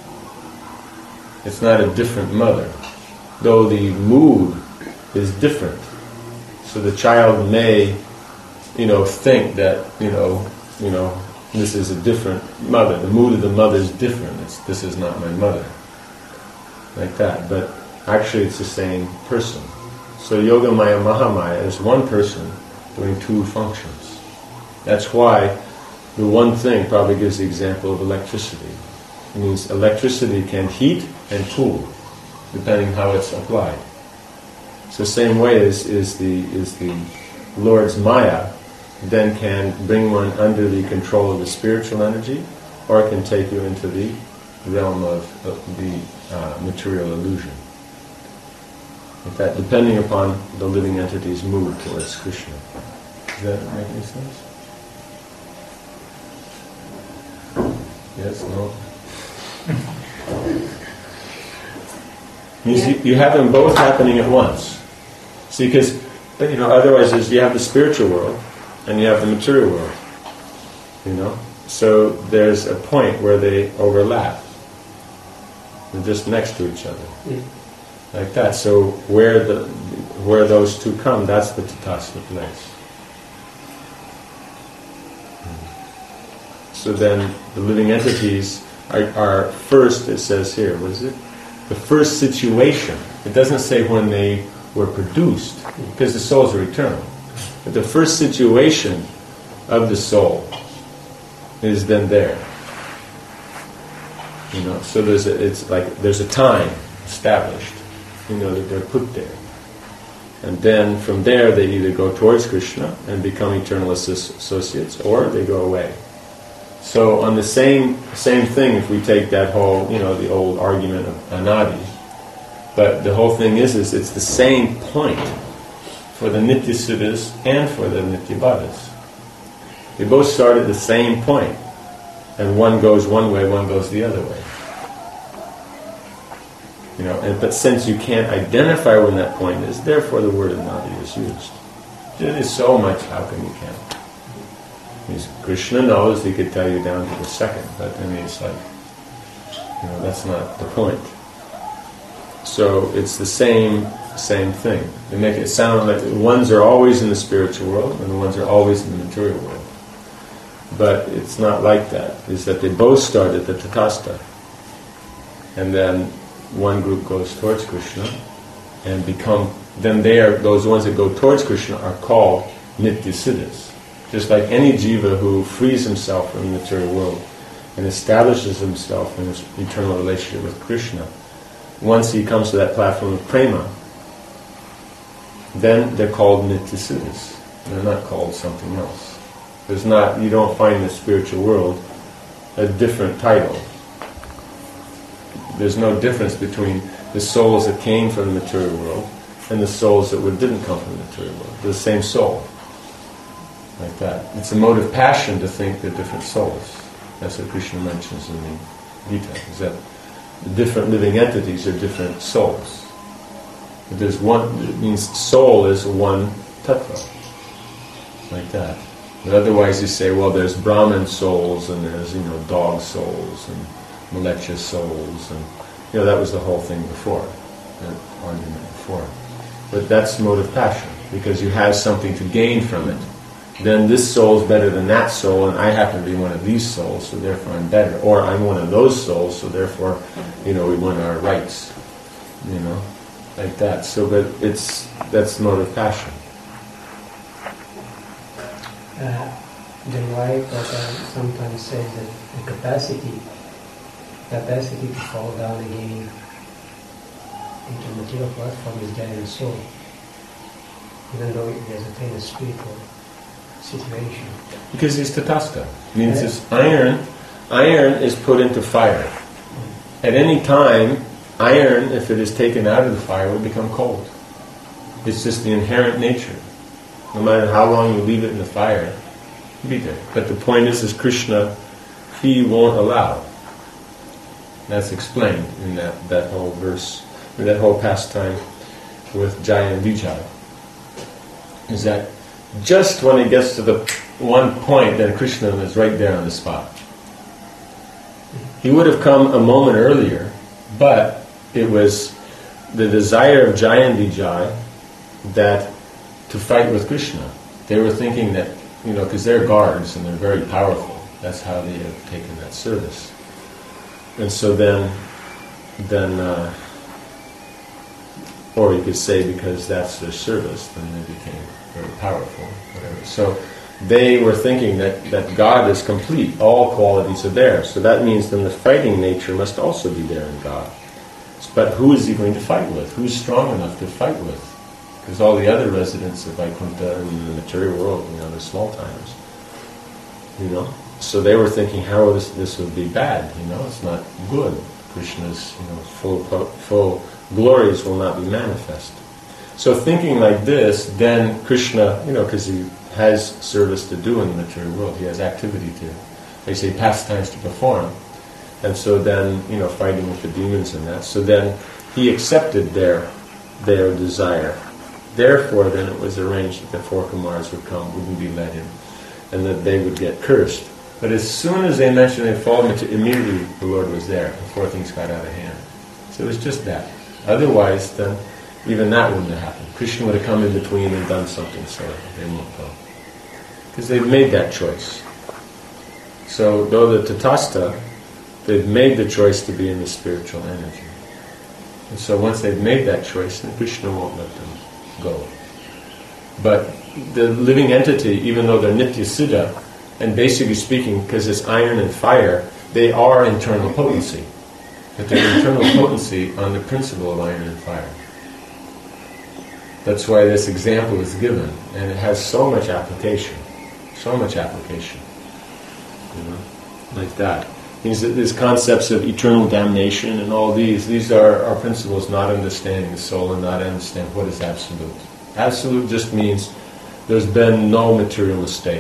It's not a different mother, though the mood is different. So the child may, think that, this is a different mother. The mood of the mother is different. This is not my mother. Like that. But actually it's the same person. So Yoga Maya Mahamaya is one person doing two functions. That's why the one thing probably gives the example of electricity. It means electricity can heat and cool, depending how it's applied. So same way is the Lord's Maya then can bring one under the control of the spiritual energy, or it can take you into the realm of the material illusion. In fact, depending upon the living entity's mood towards Krishna. Does that make any sense? Yes, no? Means you have them both happening at once. See, because otherwise you have the spiritual world and you have the material world. So there's a point where they overlap. They're just next to each other. Yeah. Like that. So where those two come, that's the Tatastha place. So then the living entities are first, it says here, what is it? The first situation. It doesn't say when they were produced, because the souls are eternal. But the first situation of the soul is then there. So there's a time established, that they're put there. And then from there they either go towards Krishna and become eternal associates, or they go away. So on the same thing, if we take that whole, the old argument of anadi, but the whole thing is it's the same point for the Nityasuddhas and for the Nityabhadras. They both start at the same point, and one goes one way, one goes the other way. But since you can't identify when that point is, therefore the word anadi is used. It is so much, how can you count? Krishna knows, he could tell you down to the second, but it's like, that's not the point. So it's the same thing. They make it sound like the ones are always in the spiritual world and the ones are always in the material world. But it's not like that. It's that they both start at the Tatastha. And then one group goes towards Krishna and those ones that go towards Krishna are called Nityasiddhas. Just like any jiva who frees himself from the material world and establishes himself in his eternal relationship with Krishna, once he comes to that platform of prema, then they're called Nityasiddhas. They're not called something else. You don't find in the spiritual world a different title. There's no difference between the souls that came from the material world and the souls that didn't come from the material world. They're the same soul. Like that. It's a mode of passion to think they're different souls. That's what Krishna mentions in the Gita, is that the different living entities are different souls. But there's one, it means soul is one tattva. Like that. But otherwise you say, well, there's Brahman souls and there's, dog souls and Mleccha souls, and that was the whole thing before, that argument before. But that's mode of passion, because you have something to gain from it. Then this soul is better than that soul, and I happen to be one of these souls, so therefore I'm better. Or I'm one of those souls, so therefore, we won our rights. Like that. So, but that's mode of passion. The wife sometimes says that the capacity to fall down again into the material platform is there in the soul, even though there's a kind of spiritual situation. Because it's Tatastha. It means this iron is put into fire. At any time, iron, if it is taken out of the fire, will become cold. It's just the inherent nature. No matter how long you leave it in the fire, it'll be there. But the point is Krishna, he won't allow. That's explained in that whole verse, in that whole pastime with Jaya and Vijaya. Is that just when it gets to the one point, then Krishna is right there on the spot. He would have come a moment earlier, but it was the desire of Jaya and Vijaya that to fight with Krishna. They were thinking that, because they're guards and they're very powerful. That's how they have taken that service. And so then, or you could say because that's their service, then they became very powerful, whatever. So they were thinking that God is complete, all qualities are there. So that means then the fighting nature must also be there in God. But who is he going to fight with? Who's strong enough to fight with? Because all the other residents of Vaikuntha in the material world, they're small timers. So they were thinking how this would be bad, it's not good. Krishna's full glories will not be manifest. So thinking like this, then Krishna, because he has service to do in the material world, he has activity to, they say pastimes to perform. And so then, fighting with the demons and that. So then he accepted their desire. Therefore, then it was arranged that the four Kumars would come, wouldn't be let in, and that they would get cursed. But as soon as they mentioned they fall, immediately the Lord was there before things got out of hand. So it was just that. Otherwise, then, even that wouldn't have happened. Krishna would have come in between and done something, so they won't go. Because they've made that choice. So, though the Tatastha, they've made the choice to be in the spiritual energy. And so once they've made that choice, then Krishna won't let them go. But the living entity, even though they're Nitya Siddha, and basically speaking, because it's iron and fire, they are internal potency. But they're internal potency on the principle of iron and fire. That's why this example is given, and it has so much application. So much application. You know, like that. These concepts of eternal damnation and all these are our principles, not understanding the soul and not understanding what is absolute. Absolute just means there's been no material mistake.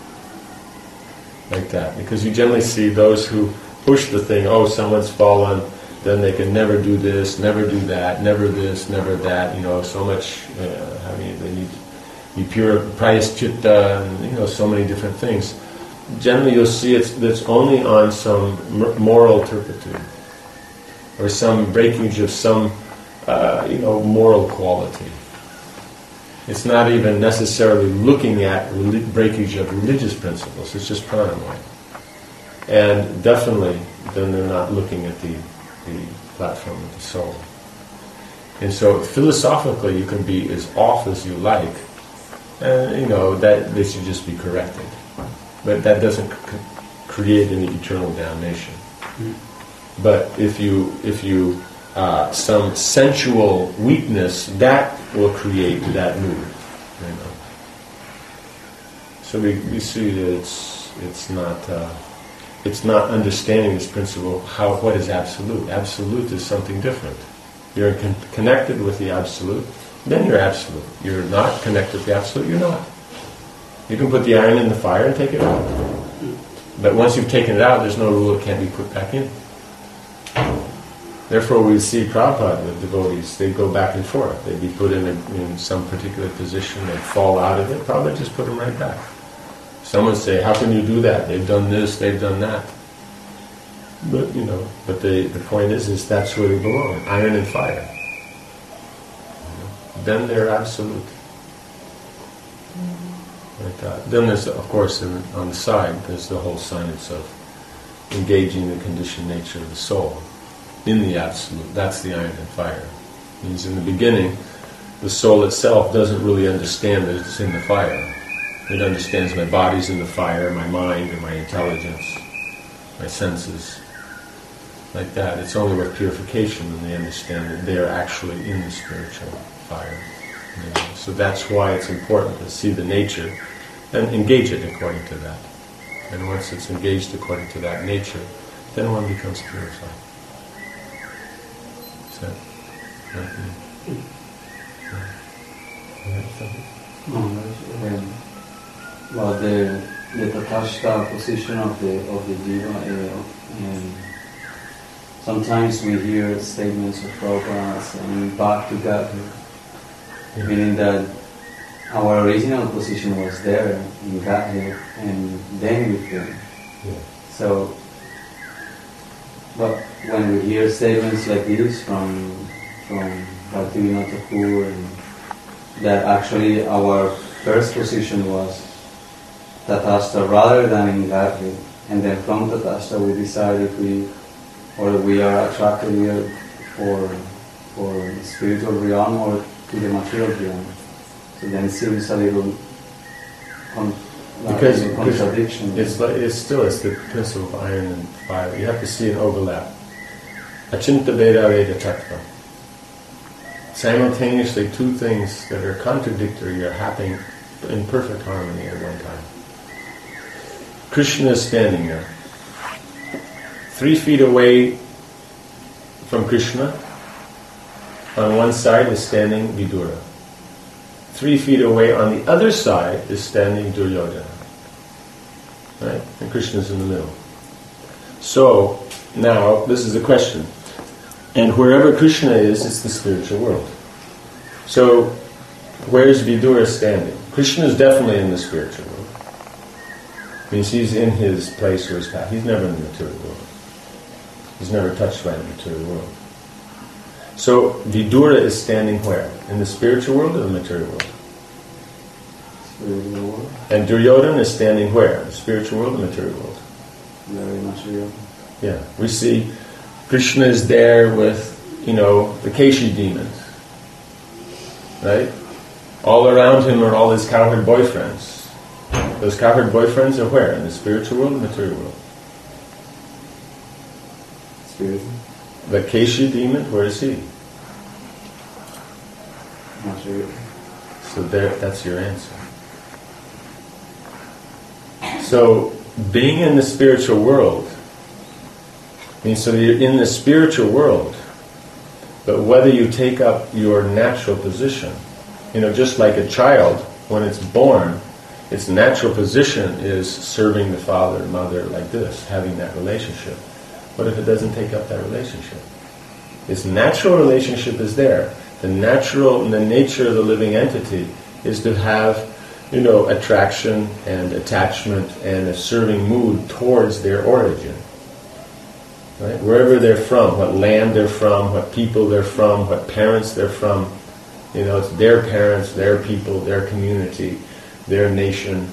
Like that. Because you generally see those who push the thing, oh, someone's fallen, then they can never do this, never do that, never this, never that, so much, they need to be pure, prayaschitta, and, so many different things. Generally you'll see that's only on some moral turpitude, or some breakage of some, moral quality. It's not even necessarily looking at breakage of religious principles, it's just pranamaya. And definitely, then they're not looking at the platform of the soul. And so philosophically you can be as off as you like, and that they should just be corrected. But that doesn't create any eternal damnation. But if you some sensual weakness, that will create that mood. So we see that it's not understanding this principle. What is absolute? Absolute is something different. You're connected with the absolute, then you're absolute. You're not connected with the absolute, you're not. You can put the iron in the fire and take it out. But once you've taken it out, there's no rule it can't be put back in. Therefore we see Prabhupada with devotees, they go back and forth. They'd be put in some particular position, they'd fall out of it, Prabhupada just put them right back. Some would say, how can you do that? They've done this, they've done that. But, the point is that's where they belong, iron and fire. Then they're absolute. Like that. Then there's, of course, on the side, there's the whole science of engaging the conditioned nature of the soul in the absolute. That's the iron and fire. It means in the beginning, the soul itself doesn't really understand that it's in the fire. It understands my body's in the fire, my mind and my intelligence, my senses. Like that. It's only with purification when they understand that they're actually in the spiritual fire. So that's why it's important to see the nature and engage it according to that. And once it's engaged according to that nature, then one becomes purified. So, well, the Tatastha position of the jiva, sometimes we hear statements of Prabhupada saying back to Godhead, meaning that our original position was there in Godhead and then with Him. Yeah. So, but when we hear statements like this from Bhaktivinoda Thakur, and that actually our first position was Tatastha rather than in Godhead, and then from Tatastha we decide if we are attracted here for the spiritual realm or to the material realm. So then it seems a little contradiction. It's the principle of iron and fire. You have to see an overlap. Achinta Veda Veda Tattva. Simultaneously, two things that are contradictory are happening in perfect harmony at one time. Krishna is standing there. 3 feet away from Krishna, on one side is standing Vidura. 3 feet away on the other side is standing Duryodhana. Right? And Krishna's in the middle. So, now, this is the question. And wherever Krishna is, it's the spiritual world. So, where's Vidura standing? Krishna is definitely in the spiritual world. Means he's in his place or his path. He's never in the material world. He's never touched by the material world. So Vidura is standing where? In the spiritual world or the material world? Spiritual world. And Duryodhana is standing where? The spiritual world or the material world? Very material. Yeah. We see Krishna is there with, the Keshi demons. Right? All around him are all his cowherd boyfriends. Those cowherd boyfriends are where? In the spiritual world or the material world? Spiritual. The Keshi demon, where is he? Material. So that's your answer. So being in the spiritual world means so you're in the spiritual world, but whether you take up your natural position, just like a child, when it's born, its natural position is serving the father and mother like this, having that relationship. What if it doesn't take up that relationship? Its natural relationship is there. The nature of the living entity is to have, attraction and attachment and a serving mood towards their origin. Right? Wherever they're from, what land they're from, what people they're from, what parents they're from, it's their parents, their people, their community, their nation.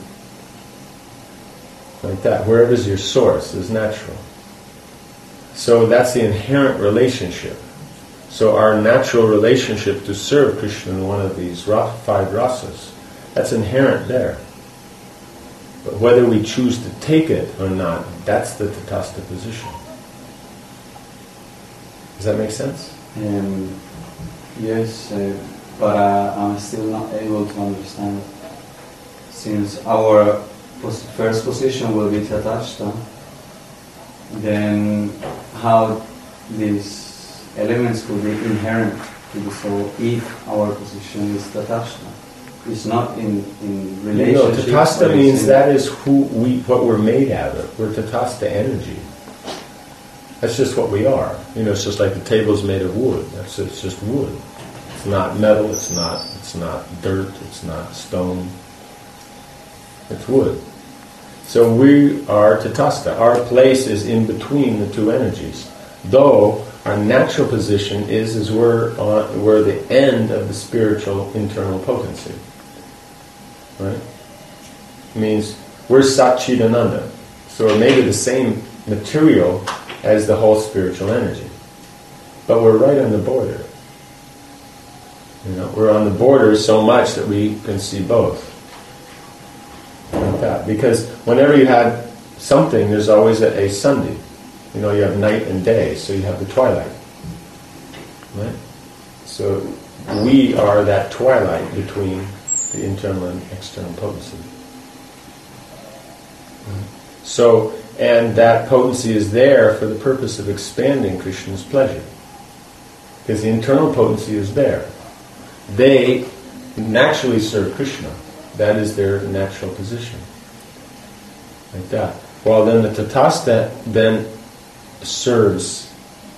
Like that. Wherever's your source is natural. So that's the inherent relationship. So our natural relationship to serve Krishna in one of these 5 rasas, that's inherent there. But whether we choose to take it or not, that's the Tatastha position. Does that make sense? Yes, but I'm still not able to understand. Since our first position will be Tatastha, then how these elements could be inherent to the soul if our position is Tatastha? It's not in relationship. Tatastha means that is what we're made out of. We're Tatastha energy. That's just what we are. It's just like the table's made of wood. It's just wood. It's not metal. It's not dirt. It's not stone. It's wood. So we are Tatastha. Our place is in between the two energies. Though our natural position is we're the end of the spiritual internal potency. Right? It means we're Satchidananda. So we're made of the same material as the whole spiritual energy. But we're right on the border. We're on the border so much that we can see both. Like that. Because whenever you had something, there's always a Sunday. You have night and day, so you have the twilight. Right? So we are that twilight between the internal and external potency. So, and that potency is there for the purpose of expanding Krishna's pleasure. Because the internal potency is there. They naturally serve Krishna. That is their natural position. Like that. While then the Tatastha then serves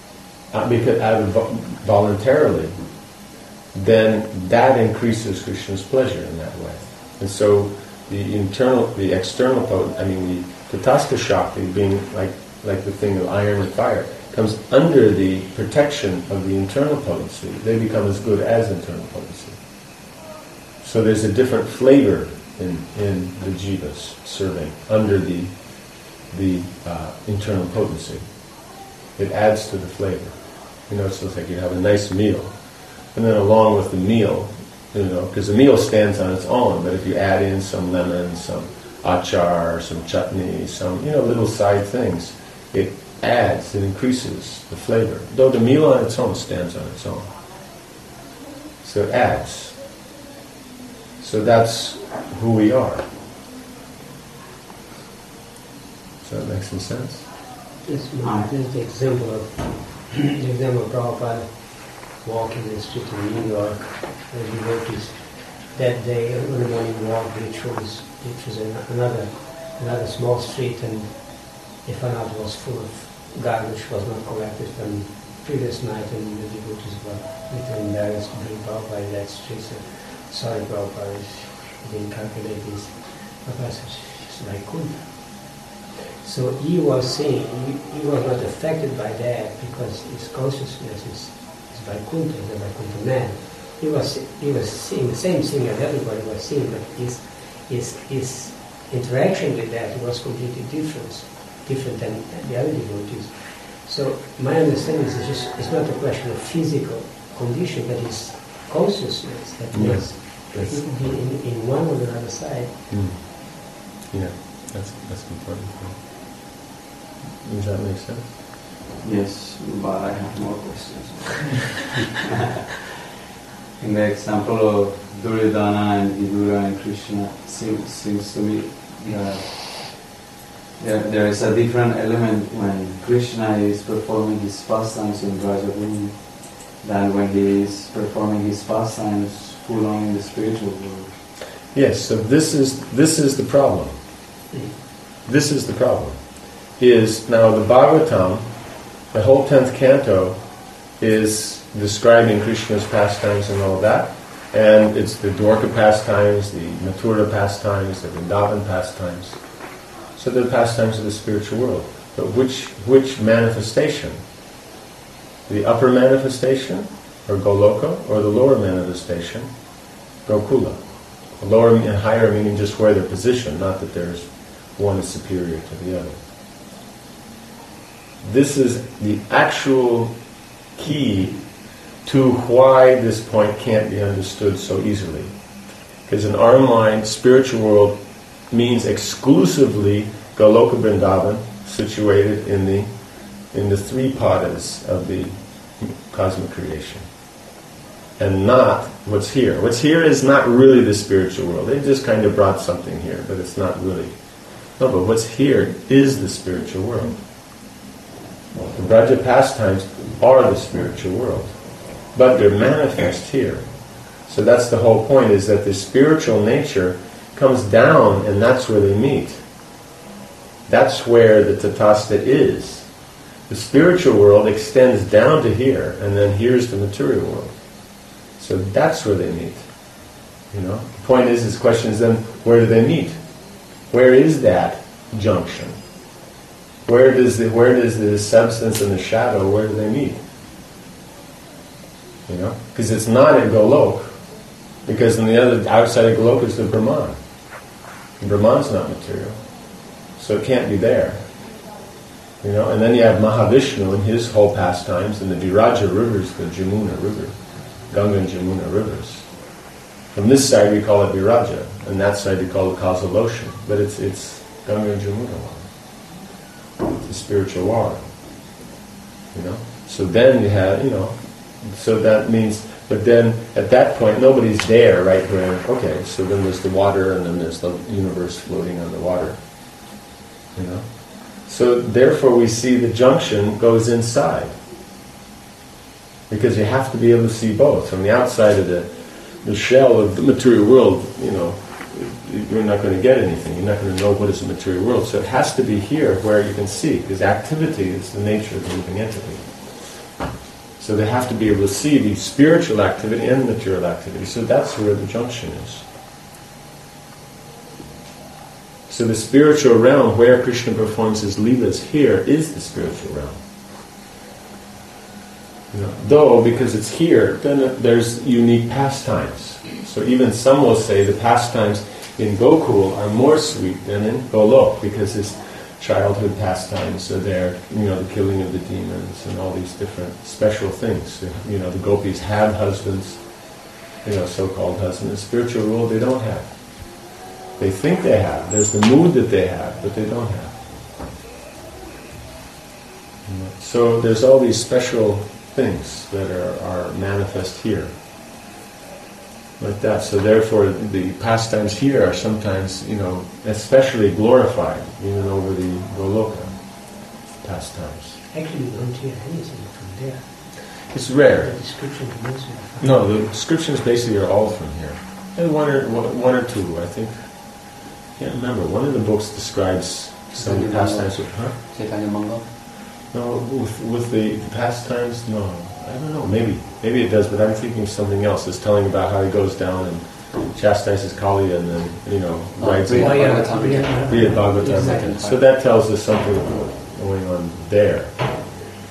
voluntarily, then that increases Krishna's pleasure in that way. And so the external potency, the Tatastha Shakti being like the thing of iron and fire, comes under the protection of the internal potency. They become as good as internal potency. So there's a different flavor in the jivas serving under the internal potency. It adds to the flavor. It's like you have a nice meal, and then along with the meal, because the meal stands on its own, but if you add in some lemon, some achar, some chutney, some little side things, it adds, it increases the flavor. Though the meal on its own stands on its own. So it adds. So that's who we are. Does that make some sense? This is the example of Prabhupada walking the street in New York, and he noticed that day on the morning walk, which was another small street, and they found out it was full of garbage, was not collected from the previous night, and the devotees were a little embarrassed to bring Prabhupada in that street. So, sorry, Prabhupada, he didn't calculate this. Prabhupada said, I couldn't. So he was saying he was not affected by that because his consciousness is Vaikuntha, the Vaikuntha man. He was seeing the same thing as everybody was seeing, but his interaction with that was completely different than the other devotees. So my understanding is it's not a question of physical condition, but it's consciousness that makes be in one or the other side. Yeah, that's important. Does that make sense? Yes, but I have more questions. In the example of Duryodhana and Vidura and Krishna, seems to me there is a different element when Krishna is performing his pastimes in Brajabhumi than when he is performing his pastimes full on in the spiritual world. Yes, so this is the problem. This is the problem. Is now the Bhagavatam, the whole 10th canto is describing Krishna's pastimes and all that, and it's the Dwarka pastimes, the Mathura pastimes, the Vrindavan pastimes. So they're the pastimes of the spiritual world. But which manifestation? The upper manifestation, or Goloka, or the lower manifestation, Gokula? Lower and higher meaning just where they're positioned, not that there's one is superior to the other. This is the actual key to why this point can't be understood so easily. Because in our mind, spiritual world means exclusively Goloka Vrindavan, situated in the three padas of the cosmic creation, and not what's here. What's here is not really the spiritual world. They just kind of brought something here, but it's not really. No, but what's here is the spiritual world. The Braja pastimes are the spiritual world, but they're manifest here. So that's the whole point, is that the spiritual nature comes down, and that's where they meet. That's where the Tathasta is. The spiritual world extends down to here, and then here's the material world. So that's where they meet. The point is, this question is then, where do they meet? Where is that junction? Where does the substance and the shadow, where do they meet? Because it's not in Golok, because on the other outside of Golok is the Brahman. And Brahman's not material, so it can't be there. And then you have Mahavishnu and his whole pastimes, and the Viraja rivers, the Jamuna river, Ganga and Jamuna rivers. From this side we call it Viraja, and that side we call it causal ocean, but it's Ganga and Jamuna water. It's the spiritual water. So then you have, so that means, but then at that point nobody's there, right, where, okay, so then there's the water and then there's the universe floating on the water. So therefore we see the junction goes inside. Because you have to be able to see both. From the outside of the shell of the material world, you're not going to get anything. You're not going to know what is the material world. So it has to be here where you can see, because activity is the nature of the moving entity. So they have to be able to see the spiritual activity and the material activity. So that's where the junction is. So the spiritual realm, where Krishna performs his leelas here, is the spiritual realm. Though, because it's here, then there's unique pastimes. So even some will say the pastimes in Gokul are more sweet than in Golok, because his childhood pastimes are there, the killing of the demons and all these different special things. The gopis have husbands, so-called husbands. In the spiritual world, they don't have. They think they have. There's the mood that they have, but they don't have. So there's all these special things that are manifest here. Like that. So therefore the pastimes here are sometimes, especially glorified, even over the Goloka pastimes. Actually, we don't hear anything from there. It's rare. The description is mostly from No, the descriptions basically are all from here. And one or two, I think. I can't remember. One of the books describes some of the pastimes with her. Chaitanya Mangal? No, with the pastimes, no. I don't know, maybe it does, but I'm thinking of something else. It's telling about how he goes down and chastises Kali and then, rides in Bhagavatam. Yeah, Bhagavatam. So that tells us something going on there.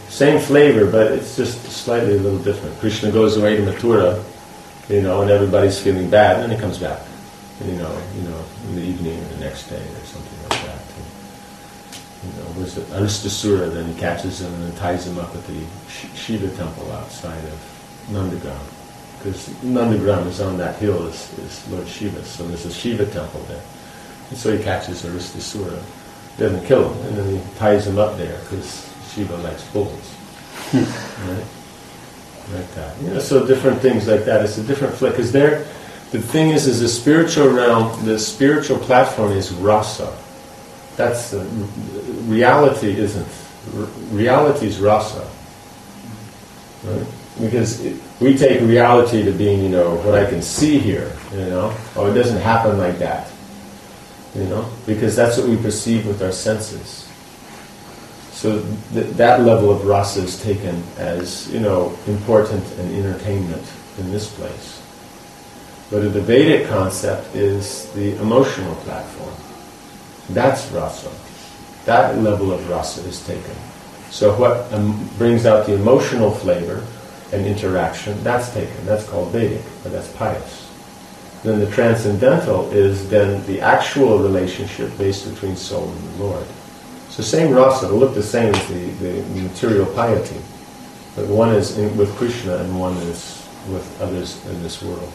Same flavor, but it's just slightly a little different. Krishna goes away to Mathura, and everybody's feeling bad, and then he comes back, in the evening or the next day or something like that. Was it Aristasura? Then he catches him and then ties him up at the Shiva temple outside of Nandagram, because Nandagram is on that hill, is Lord Shiva, so there's a Shiva temple there. And so he catches Aristasura, doesn't kill him, and then he ties him up there because Shiva likes bulls, right? Like that. So different things like that. It's a different flick. Because the thing is the spiritual realm, the spiritual platform is rasa. That's reality isn't. Reality is rasa. Right? Because we take reality to being, what I can see here, Oh, it doesn't happen like that. Because that's what we perceive with our senses. So that level of rasa is taken as, important and entertainment in this place. But the Vedic concept is the emotional platform. That's rasa. That level of rasa is taken. So what brings out the emotional flavor and interaction, that's taken. That's called Vedic, but that's pious. Then the transcendental is then the actual relationship based between soul and the Lord. So same rasa, it'll look the same as the material piety, but one is with Krishna and one is with others in this world.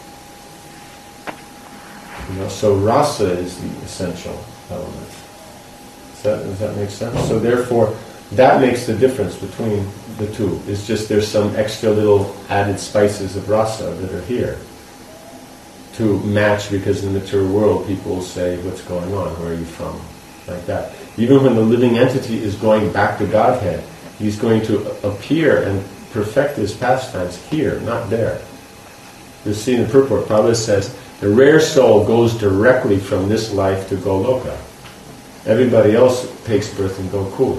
So rasa is the essential element. Does that make sense? So therefore, that makes the difference between the two. It's just there's some extra little added spices of rasa that are here to match, because in the material world people will say, what's going on? Where are you from? Like that. Even when the living entity is going back to Godhead, he's going to appear and perfect his pastimes here, not there. You see in the purport, Prabhupada says, the rare soul goes directly from this life to Goloka. Everybody else takes birth in Gokul.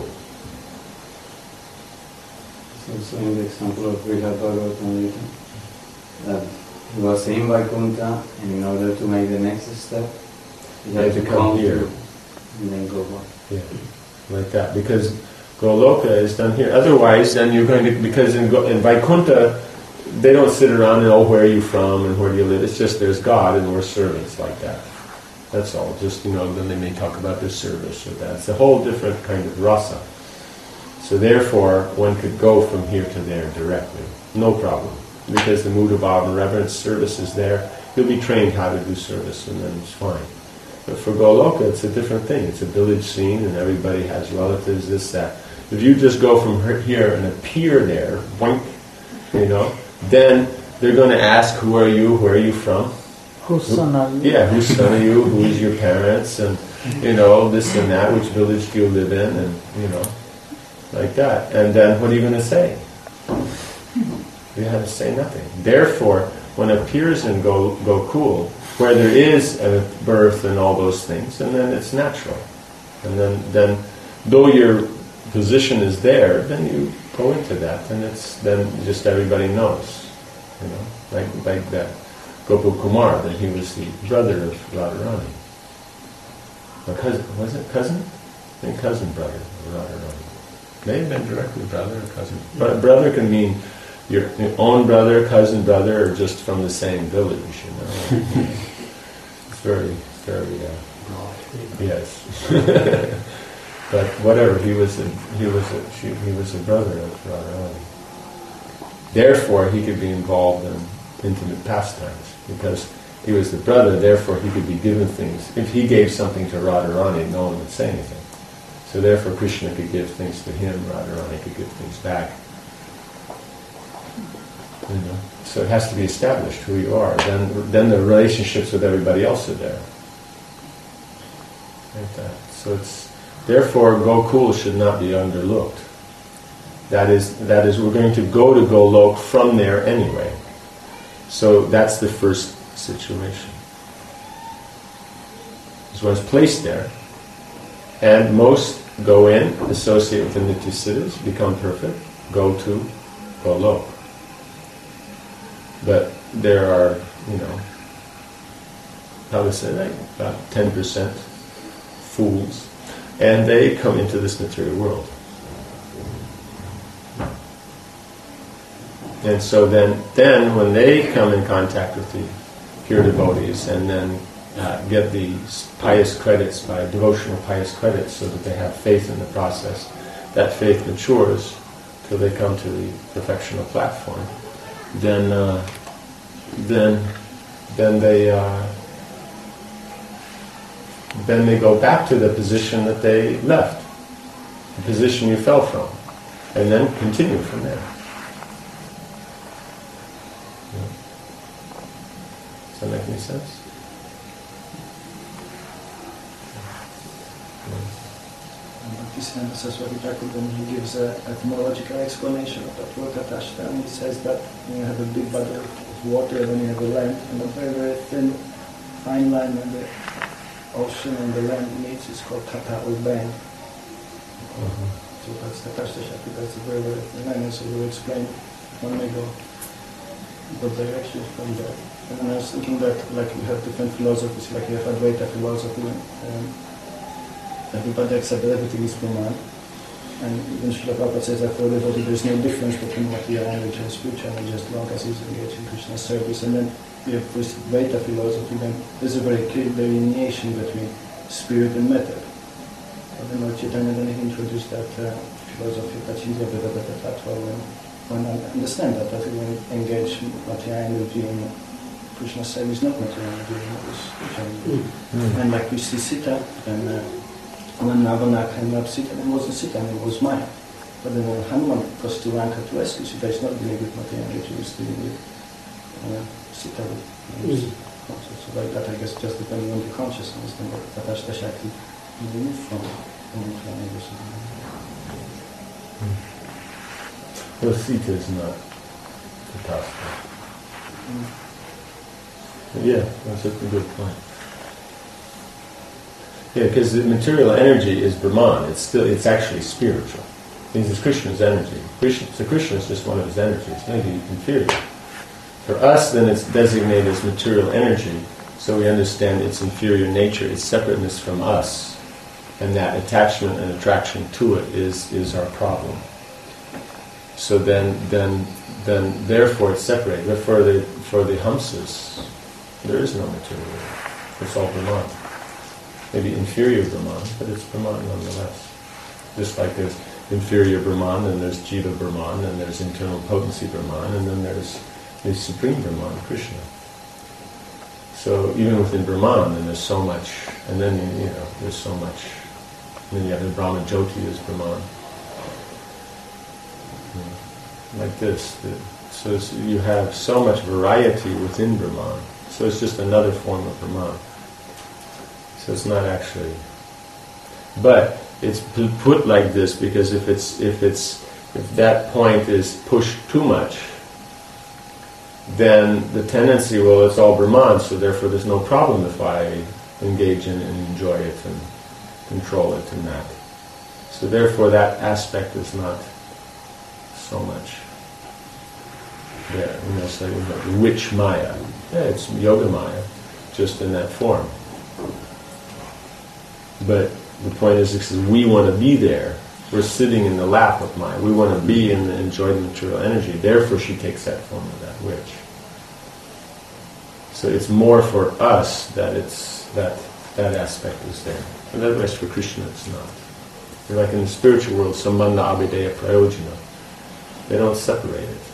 So in the example of Brihad Bhagavatam Gita, that he was in Vaikuntha, and in order to make the next step, he had to come here and then go back. Yeah, like that. Because Goloka is done here. Otherwise, then you're going to, because in Vaikuntha, they don't sit around and, where are you from and where do you live? It's just there's God and we're servants like that. That's all. Just, then they may talk about their service or that. It's a whole different kind of rasa. So therefore, one could go from here to there directly. No problem. Because the mood of awe and reverence service is there. He'll be trained how to do service and then it's fine. But for Goloka, it's a different thing. It's a village scene and everybody has relatives, this, that. If you just go from here and appear there, boink, then they're going to ask, who are you, where are you from? Whose son are you? Yeah, whose son are you, who is your parents, and, this and that, which village do you live in, and, like that. And then what are you going to say? You have to say nothing. Therefore, when it appears in Gokul, where there is a birth and all those things, and then it's natural. And then though your position is there, then you go into that, and then just everybody knows. Like that Gopal Kumar, that he was the brother of Radharani. Or cousin, was it cousin? I think cousin brother of Radharani. May have been directly brother or cousin. But brother can mean your own brother, cousin brother, or just from the same village, It's very, very, yes. But whatever, he was a brother of Radharani. Therefore, he could be involved in intimate pastimes, because he was the brother, therefore he could be given things. If he gave something to Radharani, no one would say anything. So therefore Krishna could give things to him, Radharani could give things back. So it has to be established who you are. Then the relationships with everybody else are there. Like that. So therefore Gokul should not be underlooked. That is, we're going to go to Golok from there anyway. So that's the first situation. So one's placed there, and most go in, associate with the Nityasiddhas, become perfect, go to Golok. But there are, how to say that, about 10% fools, and they come into this material world. And so then when they come in contact with the pure devotees and then get the pious credits by devotional pious credits so that they have faith in the process, that faith matures till they come to the perfectional platform, then they go back to the position that they left, the position you fell from, and then continue from there. Does that make any sense? Bhaktisiddhanta Saraswati Thakur, then he gives a etymological explanation of that word attachta, and he says that when you have a big body of water, then you have a land, and a very, very fine line when the ocean and the land meets is called tata or band. So that's the attachta shakti, that's a very, very thin line, and so we'll explain one may go both directions from there. And then I was thinking that like you have different philosophies, like you have Advaita philosophy, everybody accepts that everything is Brahman. And even Srila Prabhupada says that for everybody there is no difference between material energy and spiritual energy as long as he's engaged in Krishna's service. And then we have this Advaita philosophy, then there's a very clear delineation between spirit and matter. But then Lord Chaitanya then he introduced that philosophy that Indra Vedavata Tattva when I understand that when we engage material energy in Krishna's service, not material energy, it was spiritual energy. And like we see Sita, and when Ravana came up Sita, it wasn't Sita, it was Maya. But then when Hanuman goes to Lanka to rescue Sita, it's not dealing with material energy, it's dealing with Sita. So like that, I guess, just depending on the consciousness, then Tatashta Shakti move from material energy. Well, Sita is not Tatashta. Yeah, that's a good point. Yeah, because the material energy is Brahman. It's actually spiritual. This is Krishna's energy. Krishna is just one of his energies, maybe inferior. For us, then it's designated as material energy, so we understand its inferior nature, its separateness from us, and that attachment and attraction to it is our problem. So then therefore it's separated. But for the Hamsas, there is no material. It's all Brahman. Maybe inferior Brahman, but it's Brahman nonetheless. Just like there's inferior Brahman, and there's Jiva Brahman, and there's internal potency Brahman, and then there's the supreme Brahman, Krishna. So even within Brahman, then there's so much, and then there's so much. And then you have the Brahma Jyoti as Brahman. Like this. So you have so much variety within Brahman. So it's just another form of Brahman. So it's not actually, but it's put like this because if that point is pushed too much, then the tendency, well, it's all Brahman, so therefore there's no problem if I engage in and enjoy it and control it and that. So therefore that aspect is not so much there. So the witch Maya, yeah, it's Yoga Maya, just in that form. But the point is, we want to be there. We're sitting in the lap of Maya. We want to be and enjoy the material energy. Therefore, she takes that form of that witch. So it's more for us that that aspect is there. And that rest for Krishna, it's not. You're like in the spiritual world, sambandha abhideya prayojana. They don't separate it.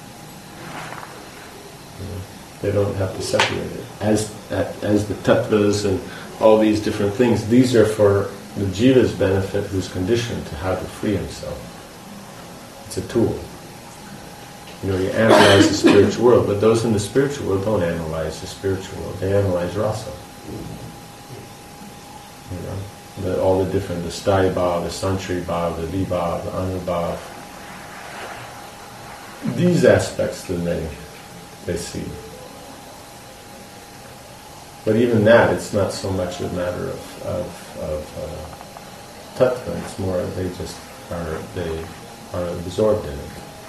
They don't have to separate it. As the tattvas and all these different things, these are for the jiva's benefit who's conditioned to how to free himself. It's a tool. You analyze the spiritual world, but those in the spiritual world don't analyze the spiritual world. They analyze rasa. All the different, the sthaya bhav, the santri bhav, the vibhav, the anubhav. These aspects then they see. But even that, it's not so much a matter of tattva. It's more they are absorbed in it.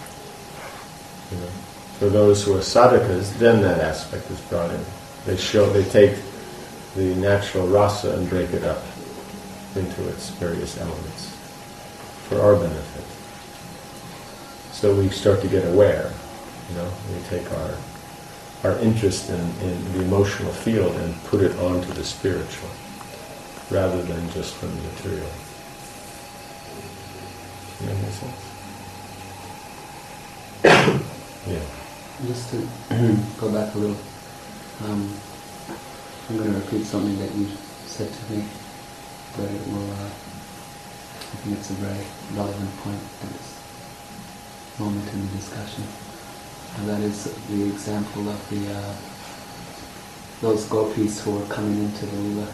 For those who are sadhakas, then that aspect is brought in. They take the natural rasa and break it up into its various elements for our benefit. So we start to get aware. We take our interest in the emotional field and put it onto the spiritual, rather than just from the material. Does that make sense? Yeah. Just to go back a little, I'm going to repeat something that you said to me, but it will, I think it's a very relevant point at this moment in the discussion. And that is the example of those gopis who were coming into the Lila.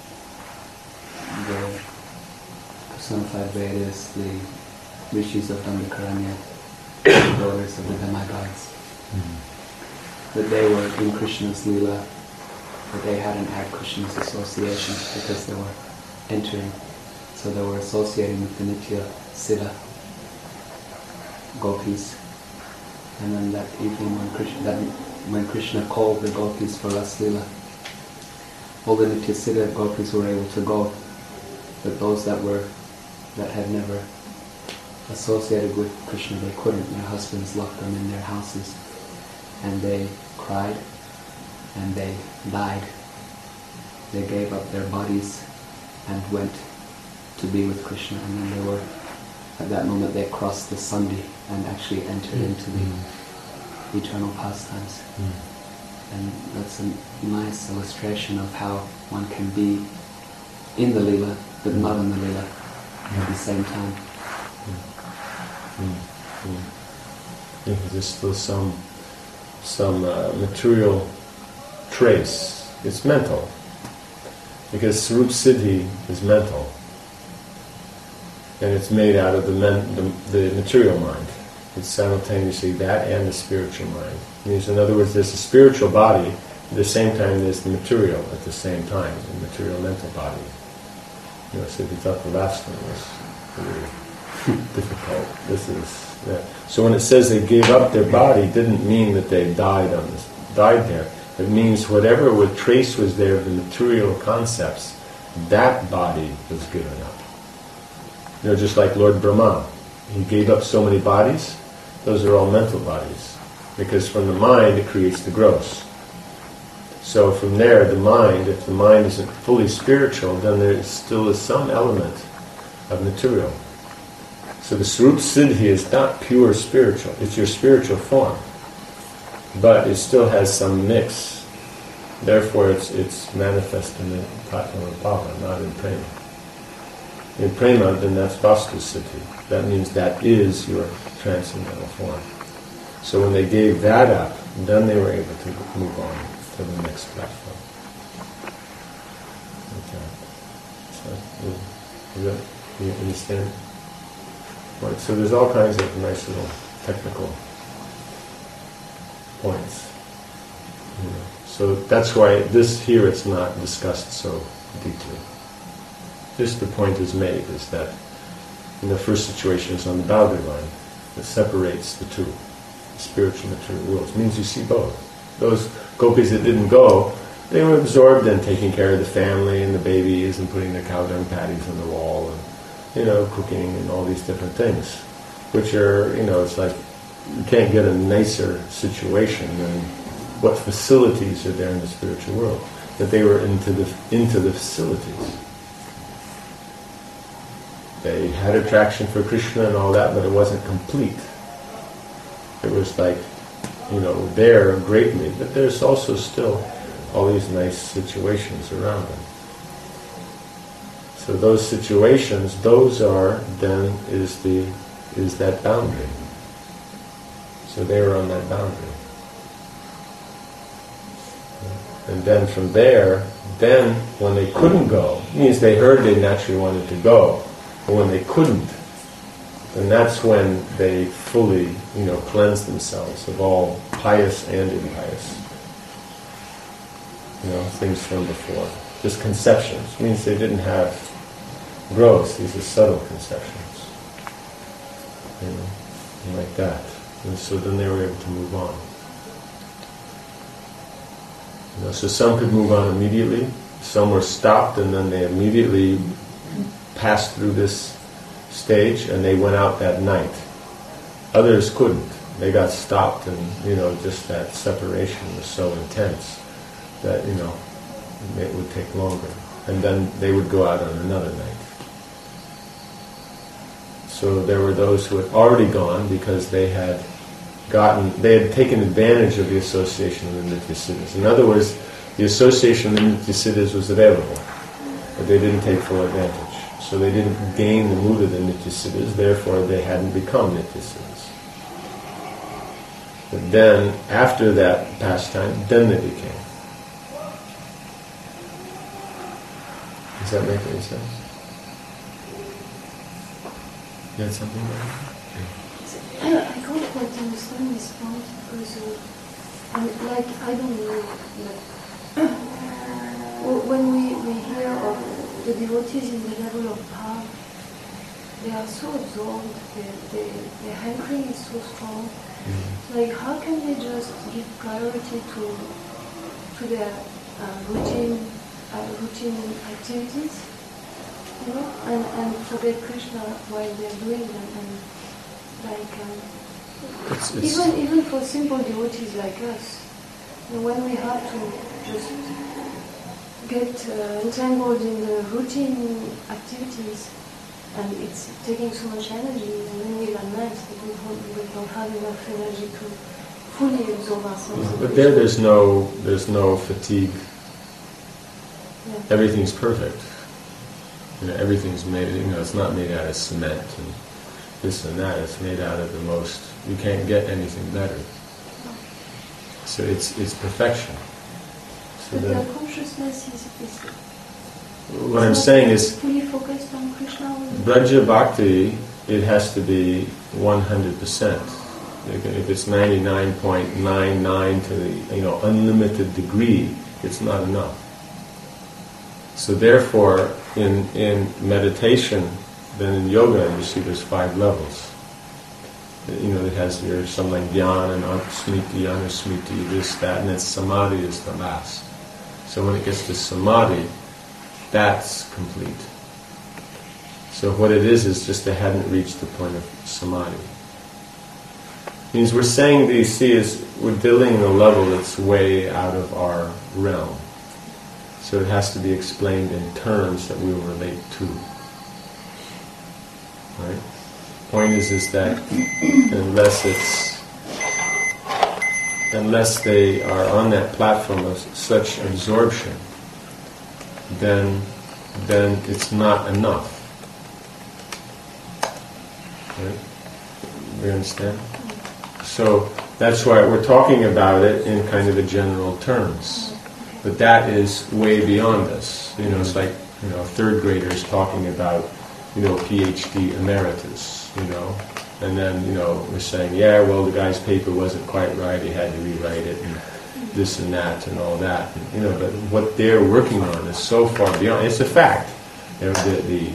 The personified Vedas, the rishis of Dandakaranya, the daughters of the demigods. That they were in Krishna's Lila, but they hadn't had Krishna's association because they were entering. So they were associating with the Nitya Siddha gopis. And then that evening when Krishna called the gopis for Ras Lila, all the Nitya Siddha gopis were able to go, but those that had never associated with Krishna, they couldn't. Their husbands locked them in their houses, and they cried, and they died. They gave up their bodies and went to be with Krishna, and then they were, at that moment they crossed the Sandhi and actually entered into the eternal pastimes. And that's a nice illustration of how one can be in the Lila, but not in the Lila at the same time. There's still some material trace. It's mental, because Swarup Siddhi is mental, and it's made out of the material mind. It's simultaneously that and the spiritual mind. It means, in other words, there's a spiritual body, at the same time there's the material at the same time, the material mental body. Siddhitattva was really difficult. So when it says they gave up their body, it didn't mean that they died there. It means whatever trace was there of the material concepts, that body was given up. Just like Lord Brahma, he gave up so many bodies. Those are all mental bodies, because from the mind it creates the gross. So from there, the mind, if the mind isn't fully spiritual, then there still is some element of material. So the Swarup Siddhi is not pure spiritual, it's your spiritual form. But it still has some mix. Therefore it's manifest in the Tattvamala Bhava, not in Prema. In Prema, then that's Vastu Siddhi. That means that is your transcendental form. So when they gave that up, then they were able to move on to the next platform. Okay. So, you understand? Right, so there's all kinds of nice little technical points. So that's why this here it's not discussed so deeply. Just the point is made is that in the first situation is on the boundary line that separates the two, the spiritual and material worlds. It means you see both. Those gopis that didn't go, they were absorbed in taking care of the family and the babies and putting the cow dung patties on the wall and, cooking and all these different things, which are, it's like you can't get a nicer situation than what facilities are there in the spiritual world. That they were into the facilities. They had attraction for Krishna and all that, but it wasn't complete. It was like, there greatly, but there's also still all these nice situations around them. So those situations, is that boundary. So they were on that boundary. And then from there, when they couldn't go, it means they heard they naturally wanted to go, but when they couldn't, then that's when they fully, cleanse themselves of all pious and impious, things from before. Just conceptions. It means they didn't have growth. These are subtle conceptions, like that. And so then they were able to move on. So some could move on immediately. Some were stopped, and then they immediately passed through this stage, and they went out that night. Others couldn't. They got stopped, and just that separation was so intense that it would take longer, and then they would go out on another night. So there were those who had already gone because they had taken advantage of the association of the Nityasiddhas. In other words, the association of the Nityasiddhas was available, but they didn't take full advantage. So they didn't gain the mood of the Nityasiddhas, therefore they hadn't become Nityasiddhas. But then, after that pastime, then they became. Does that make any sense? You had something there? I can't quite understand this point because, I don't know, when we hear of the devotees in the level of power, they are so absorbed, their hankering is so strong. Like, how can they just give priority to their routine activities, and forget Krishna while they're doing them? And even for simple devotees like us, when we have to just get entangled in the routine activities, and it's taking so much energy, and then we lament that we don't have enough energy to fully absorb ourselves. But there's no fatigue. Yeah. Everything's perfect. Everything's made. It's not made out of cement and this and that. It's made out of the most. You can't get anything better. So it's perfection. So but their consciousness is what I'm saying is, fully focused on Krishna. Braja Bhakti, it has to be 100%. If it's 99.99 to the unlimited degree, it's not enough. So therefore, in meditation, then in yoga, you see there's 5 levels. It has some like Dhyan and Smriti, Anusmriti, this, that, and then Samadhi is the last. So when it gets to Samadhi, that's complete. So what it is just they hadn't reached the point of Samadhi. Means we're saying we're dealing in a level that's way out of our realm. So it has to be explained in terms that we will relate to. Right? Point is that unless they are on that platform of such absorption, then it's not enough. Right? You understand? So that's why we're talking about it in kind of a general terms. But that is way beyond us. It's like third graders talking about PhD emeritus. And then we're saying, yeah, well, the guy's paper wasn't quite right. He had to rewrite it, and this and that, and all that. And, but what they're working on is so far beyond. It's a fact. The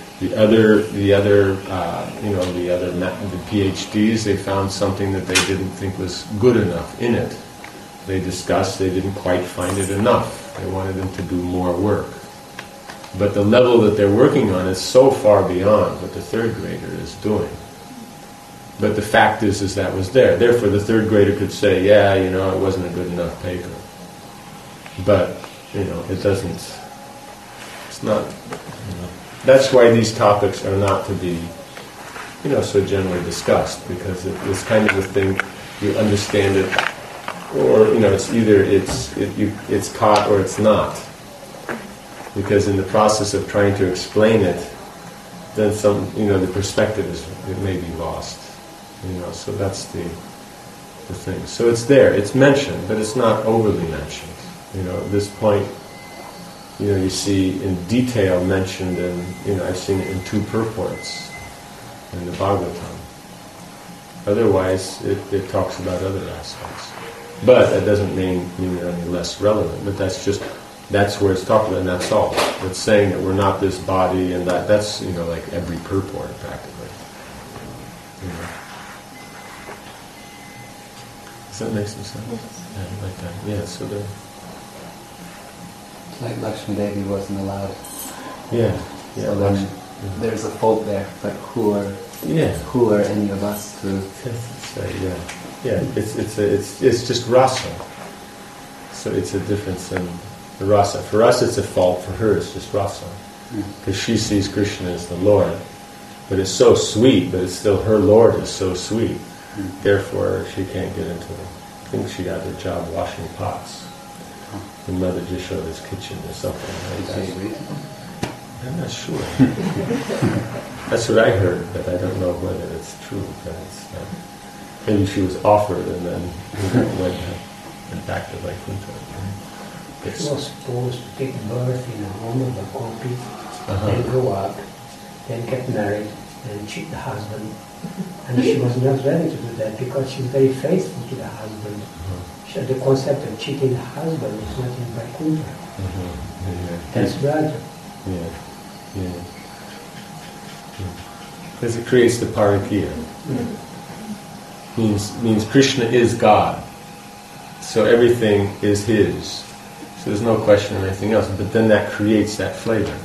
PhDs, they found something that they didn't think was good enough in it. They discussed, they didn't quite find it enough. They wanted them to do more work. But the level that they're working on is so far beyond what the third grader is doing. But the fact is that was there. Therefore, the third grader could say, yeah, it wasn't a good enough paper. But, it doesn't, it's not, that's why these topics are not to be, so generally discussed, because it's kind of a thing, you understand it, or, it's either it's caught or it's not. Because in the process of trying to explain it, then the perspective it may be lost. So that's the thing. So it's there, it's mentioned, but it's not overly mentioned. At this point, you see in detail mentioned in, I've seen it in 2 purports in the Bhagavatam. Otherwise, it talks about other aspects. But that doesn't mean they're any less relevant, but that's where it's talked about, and that's all. It's saying that we're not this body, and that's, like every purport, practically. Does that make some sense? Yeah, like that. Yeah, so It's like Lakshmi Devi wasn't allowed. Yeah. So then there's a fault there. But who are any of us to? It's just rasa. So it's a difference in the rasa. For us, it's a fault. For her, it's just rasa, because she sees Krishna as the Lord. But it's so sweet. But it's still her Lord is so sweet. Therefore, she can't get into it. I think she got her job washing pots in Mother Yashoda's kitchen or something like that. I'm not sure. That's what I heard, but I don't know whether it's true. Maybe she was offered and then went back to Vaikuntha. She was supposed to take birth in a home of a gopi, then grow up, then get married, and cheat the husband. And she was not ready to do that because she's very faithful to the husband. The concept of cheating the husband is not in Vaikuntha. That's Raja. Because it creates the parakya. Means Krishna is God. So everything is His. So there's no question of anything else. But then that creates that flavor.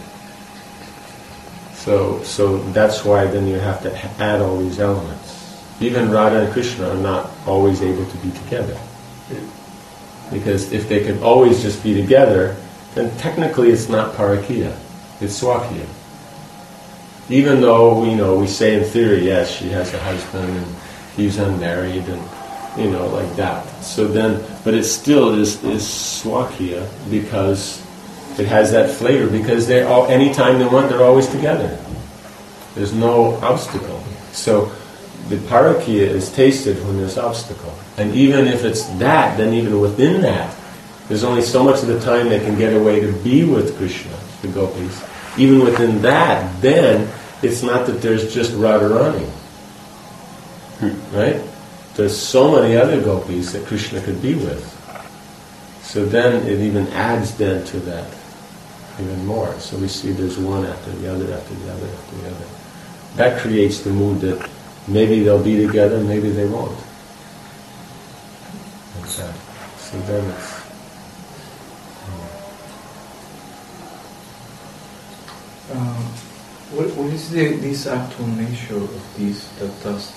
So that's why then you have to add all these elements. Even Radha and Krishna are not always able to be together. Because if they could always just be together, then technically it's not parakya, it's swakya. Even though we say in theory, yes, she has a husband and he's unmarried and like that. So then, but it still is swakya because it has that flavor. Because they all, anytime they want, they're always together. There's no obstacle. So the parakya is tasted when there's obstacle. And even if it's that, then even within that, there's only so much of the time they can get away to be with Krishna, the gopis. Even within that, then it's not that there's just Radharani. Right? There's so many other gopis that Krishna could be with. So then it even adds then to that even more. So we see there's one after the other, after the other, after the other. That creates the mood that maybe they'll be together, maybe they won't. So then it's... What is this actual nature of this tatastha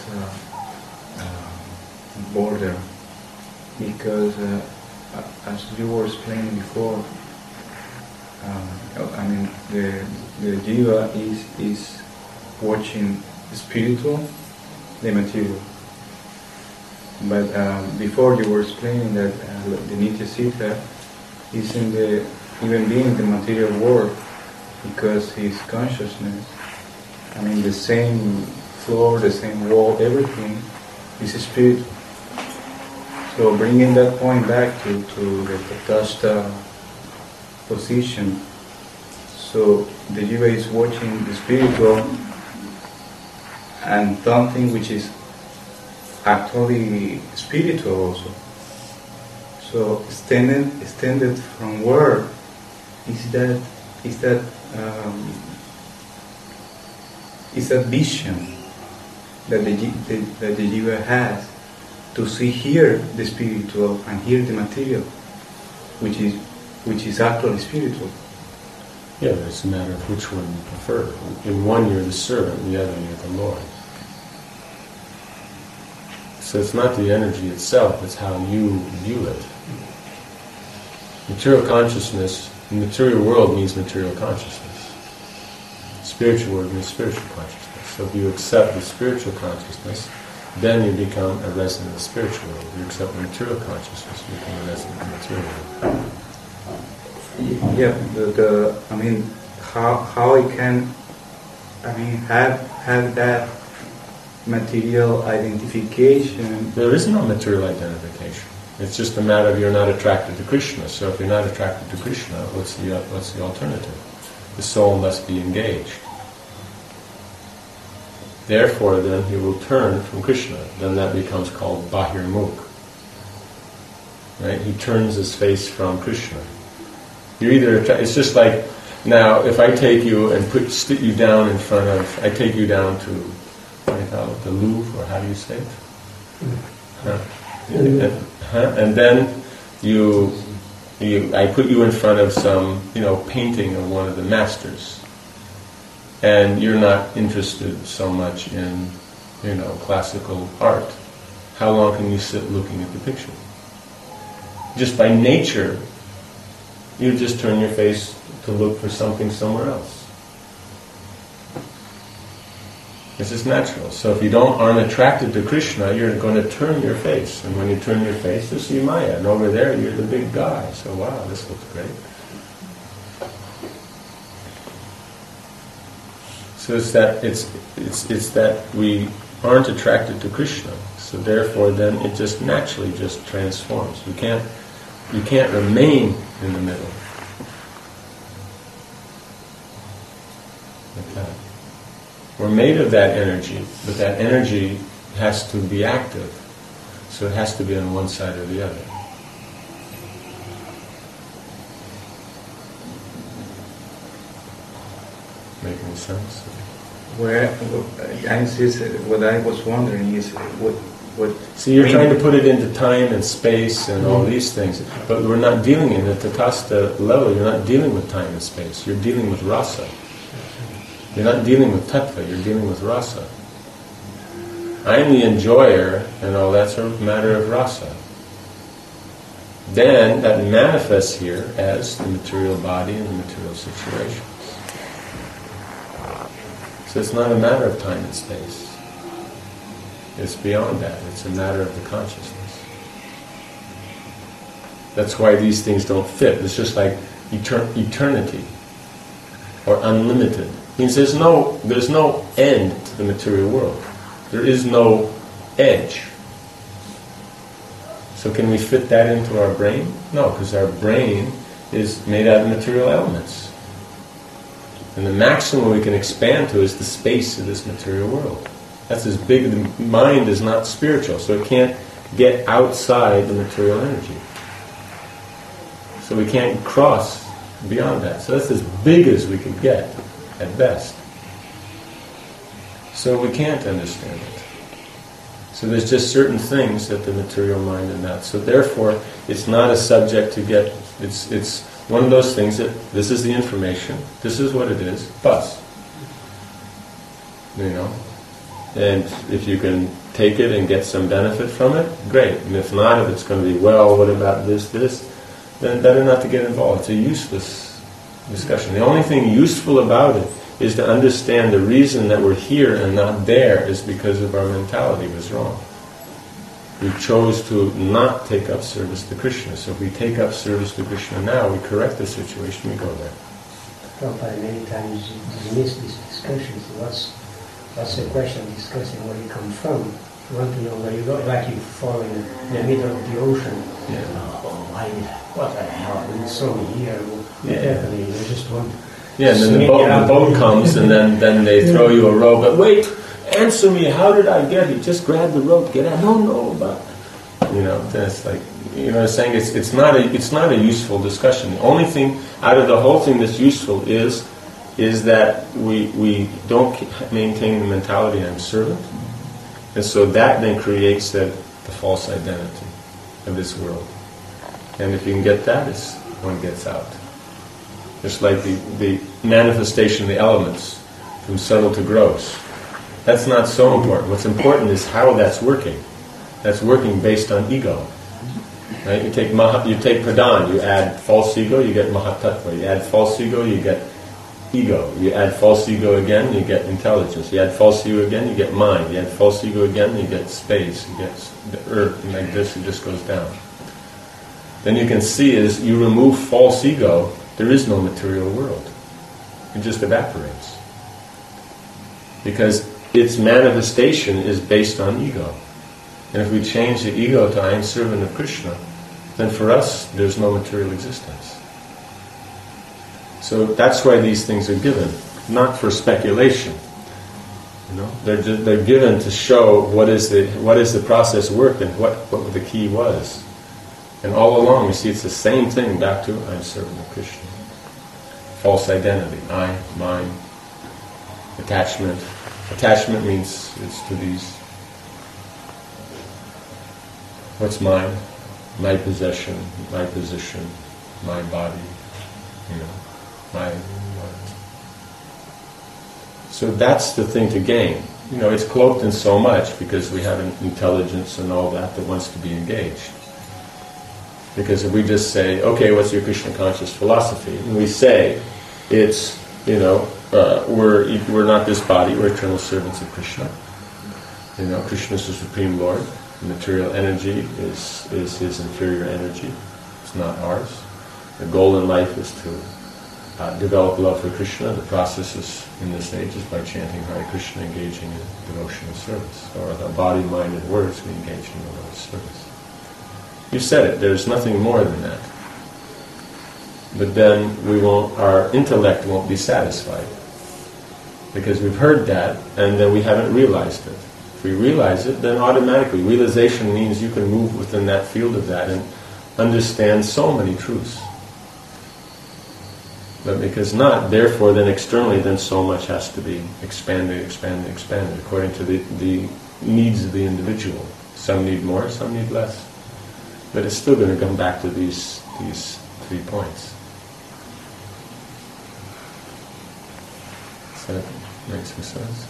border? Because as you were explaining before, the jiva is watching the spiritual, the material. But before you were explaining that the Nitya Siddha is even being in the material world, because his consciousness, the same floor, the same wall, everything is spiritual. So bringing that point back to the tatastha position, so the jiva is watching the spiritual and something which is actually spiritual also. So extended from where is that vision that the jiva has to see here the spiritual and here the material, which is actually spiritual. Yeah, but it's a matter of which one you prefer. In one you're the servant, in the other you're the Lord. So it's not the energy itself, it's how you view it. Material consciousness, the material world means material consciousness. Spiritual world means spiritual consciousness. So if you accept the spiritual consciousness, then you become a resident of the spiritual world. If you accept the material consciousness, you become a resident of the material world. Yeah, how I can, have that material identification. There is no material identification. It's just a matter of you're not attracted to Krishna. So if you're not attracted to Krishna, what's the alternative? The soul must be engaged. Therefore, then he will turn from Krishna. Then that becomes called Bahirmukh. Right? He turns his face from Krishna. You're either it's just like now if I take you and sit you down in front of. I take you down to what do you call it, the Louvre, or how do you say it? And then I put you in front of some painting of one of the masters. and you're not interested so much in, classical art, how long can you sit looking at the picture? Just by nature, you just turn your face to look for something somewhere else. This is natural. So if you aren't attracted to Krishna, you're going to turn your face. And when you turn your face, you see Maya. And over there, you're the big guy. So wow, this looks great. So it's that we aren't attracted to Krishna. So therefore, then it just naturally just transforms. You can't remain in the middle. Like that. We're made of that energy, but that energy has to be active. So it has to be on one side or the other. Making sense? What I was wondering is what. So you're trying to put it into time and space and all these things, but we're not dealing in the Tatastha level. You're not dealing with time and space. You're dealing with rasa. You're not dealing with tattva, you're dealing with rasa. I'm the enjoyer, and all that's a matter of rasa. Then that manifests here as the material body and the material situations. So it's not a matter of time and space. It's beyond that. It's a matter of the consciousness. That's why these things don't fit. It's just like eternity or unlimited. Means there's no end to the material world. There is no edge. So can we fit that into our brain? No, because our brain is made out of material elements. And the maximum we can expand to is the space of this material world. That's as big. The mind is not spiritual, so it can't get outside the material energy. So we can't cross beyond that. So that's as big as we can get. At best. So we can't understand it. So there's just certain things that the material mind and that. So therefore, it's not a subject to get. It's one of those things that this is the information. This is what it is. Bus. And if you can take it and get some benefit from it, great. And if not, if it's going to be what about this, then better not to get involved. It's a useless discussion. The only thing useful about it is to understand the reason that we're here and not there is because of our mentality was wrong. We chose to not take up service to Krishna. So if we take up service to Krishna now, we correct the situation, we go there. Prabhupada many times dismiss these discussions. What's the question discussing where you come from? You want to know where you go, like you fall in the middle of the ocean. Yeah. What the hell? I'm so here. Definitely, you just want. Yeah, and then the boat comes, and then they throw you a rope. But wait, answer me. How did I get here? Just grab the rope, get out. No, but that's like saying it's not a useful discussion. The only thing out of the whole thing that's useful is that we don't maintain the mentality I'm servant. And so that then creates the false identity of this world. And if you can get that, one gets out. Just like the manifestation of the elements, from subtle to gross. That's not so important. What's important is how that's working. That's working based on ego. Right? You take pradhan, you add false ego, you get mahatattva. You add false ego, you get ego. You add false ego again, you get intelligence. You add false ego again, you get mind. You add false ego again, you get space. You get the earth, and like this, it just goes down. Then you can see as you remove false ego, there is no material world. It just evaporates. Because its manifestation is based on ego. And if we change the ego to I am servant of Krishna, then for us, there's no material existence. So that's why these things are given, not for speculation. They're given to show what is the process work and what the key was. And all along we see it's the same thing back to I'm servant of Krishna. False identity, I, mine, attachment. Attachment means it's to these. What's mine? My possession, my position, my body, my So that's the thing to gain. It's cloaked in so much because we have an intelligence and all that wants to be engaged. Because if we just say, okay, what's your Krishna conscious philosophy? And we say, it's, we're not this body, we're eternal servants of Krishna. Krishna is the Supreme Lord. The material energy is his inferior energy. It's not ours. The goal in life is to develop love for Krishna. The process is, in this age, is by chanting Hare Krishna, engaging in devotional service. Or with our body, mind, and words, we engage in the Lord's service. You said it, there's nothing more than that. But then our intellect won't be satisfied. Because we've heard that, and then we haven't realized it. If we realize it, then automatically, realization means you can move within that field of that and understand so many truths. But because not, therefore, then externally, then so much has to be expanded, according to the needs of the individual. Some need more, some need less. But it's still going to come back to these 3 points. Does that make some sense?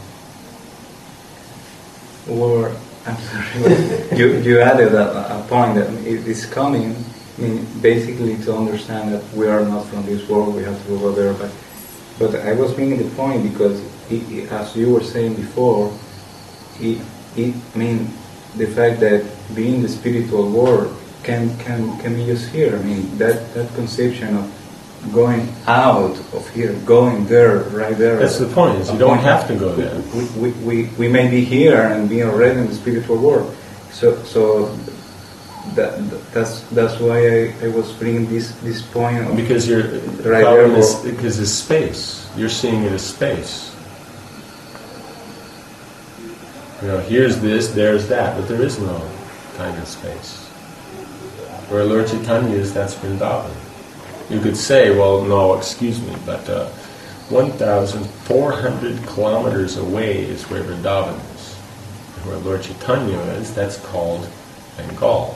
Or, I'm sorry, you added a point that it is coming. Basically to understand that we are not from this world, we have to go there. But I was making the point because, as you were saying before, the fact that being the spiritual world can be used here. That conception of going out of here, going there, right there. That's the point. Is you don't have to go there. We may be here and be already in the spiritual world. So. That's why I was bringing this point of because the problem is because it's space. You're seeing it as space. Here's this, there's that, but there is no time and space. Where Lord Chaitanya is, that's Vrindavan. You could say, well, no, excuse me, but 1,400 kilometers away is where Vrindavan is. Where Lord Chaitanya is, that's called Bengal.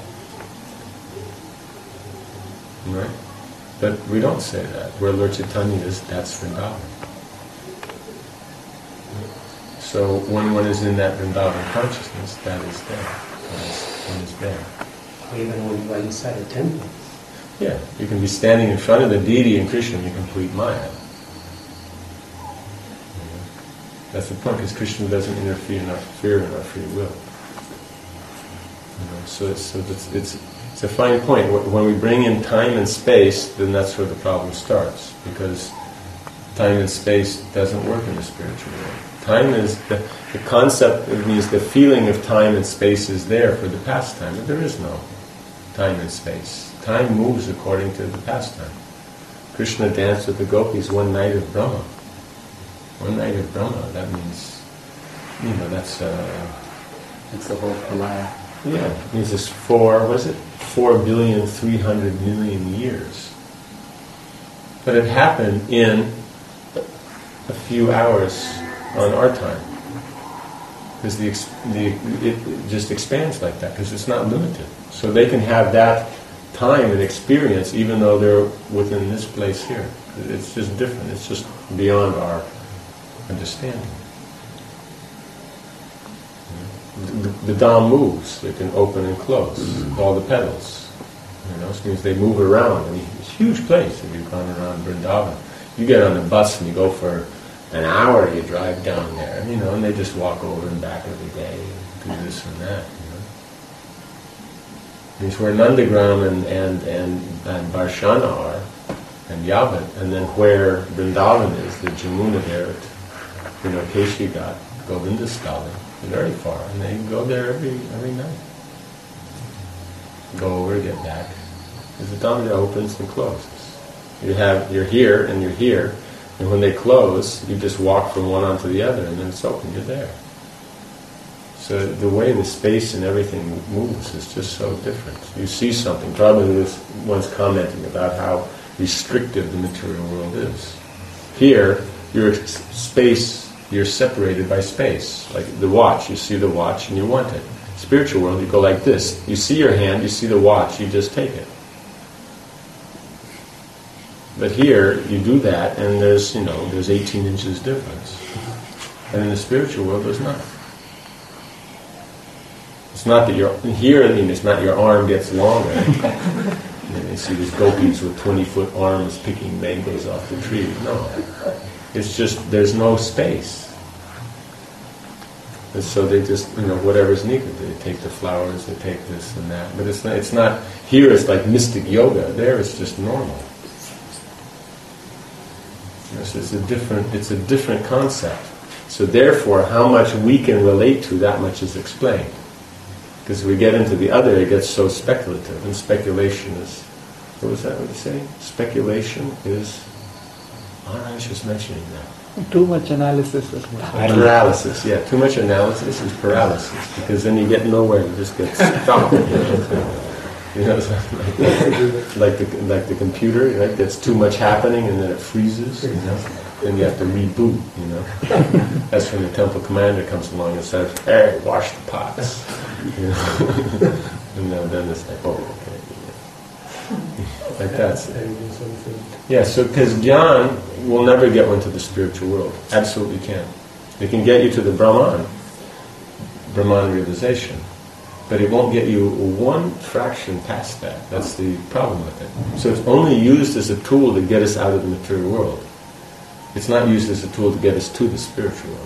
Right? But we don't say that. Where Lord Chaitanya is, that's Vrindavan. So when one is in that Vrindavan consciousness, that is there. One is there. Or even when you are inside a temple. Yeah, you can be standing in front of the deity in Krishna and you complete Maya. That's the point, because Krishna doesn't interfere in our free will. So it's a fine point. When we bring in time and space, then that's where the problem starts, because time and space doesn't work in the spiritual world. Time is the concept. It means the feeling of time and space is there for the pastime, but there is no time and space. Time moves according to the pastime. Krishna danced with the gopis one night of Brahma. One night of Brahma. That means, that's. It's the whole Pralaya. Yeah, it means it's 4,300,000,000 years. But it happened in a few hours on our time. Because it just expands like that, because it's not limited. So they can have that time and experience even though they're within this place here. It's just different. It's just beyond our understanding. The Dham moves. It can open and close. All the petals. It means they move around. It's a huge place if you've gone around Vrindavan. You get on a bus and you go for an hour, you drive down there, and they just walk over and back every day and do this and that. It means where Nandagram and Barshana are, and Yavat, and then where Vrindavan is, the Jamuna there, Keshi Ghat, Govindasthalam, very far, and they go there every night. Go over, get back. Because the Dhamma opens and closes. You're here, and you're here, and when they close, you just walk from one onto the other, and then it's open, you're there. So the way the space and everything moves is just so different. You see something. Prabhupada was once commenting about how restrictive the material world is. Here, you're separated by space. Like the watch, you see the watch and you want it. Spiritual world, you go like this. You see your hand, you see the watch, you just take it. But here, you do that, and there's 18 inches difference. And in the spiritual world, there's not. It's not that it's not your arm gets longer. And you see these gopis with 20-foot arms picking mangoes off the tree. No. It's just, there's no space. And so they just, whatever's needed. They take the flowers, they take this and that. But it's not here it's like mystic yoga. There it's just normal. So it's a different concept. So therefore, how much we can relate to, that much is explained. Because if we get into the other, it gets so speculative. And speculation is, what was that what you say? Speculation is, I was just mentioning that. Too much analysis is paralysis. Yeah, too much analysis is paralysis. Because then you get nowhere, you just get stuck. Like the computer, right? There's too much happening and then it freezes, Then you have to reboot, That's when the temple commander comes along and says, "Hey, wash the pots." And then it's like, oh, okay. Like that. Yeah, so because Jnana will never get one to the spiritual world. Absolutely can't. It can get you to the Brahman realization. But it won't get you one fraction past that. That's the problem with it. So it's only used as a tool to get us out of the material world. It's not used as a tool to get us to the spiritual world.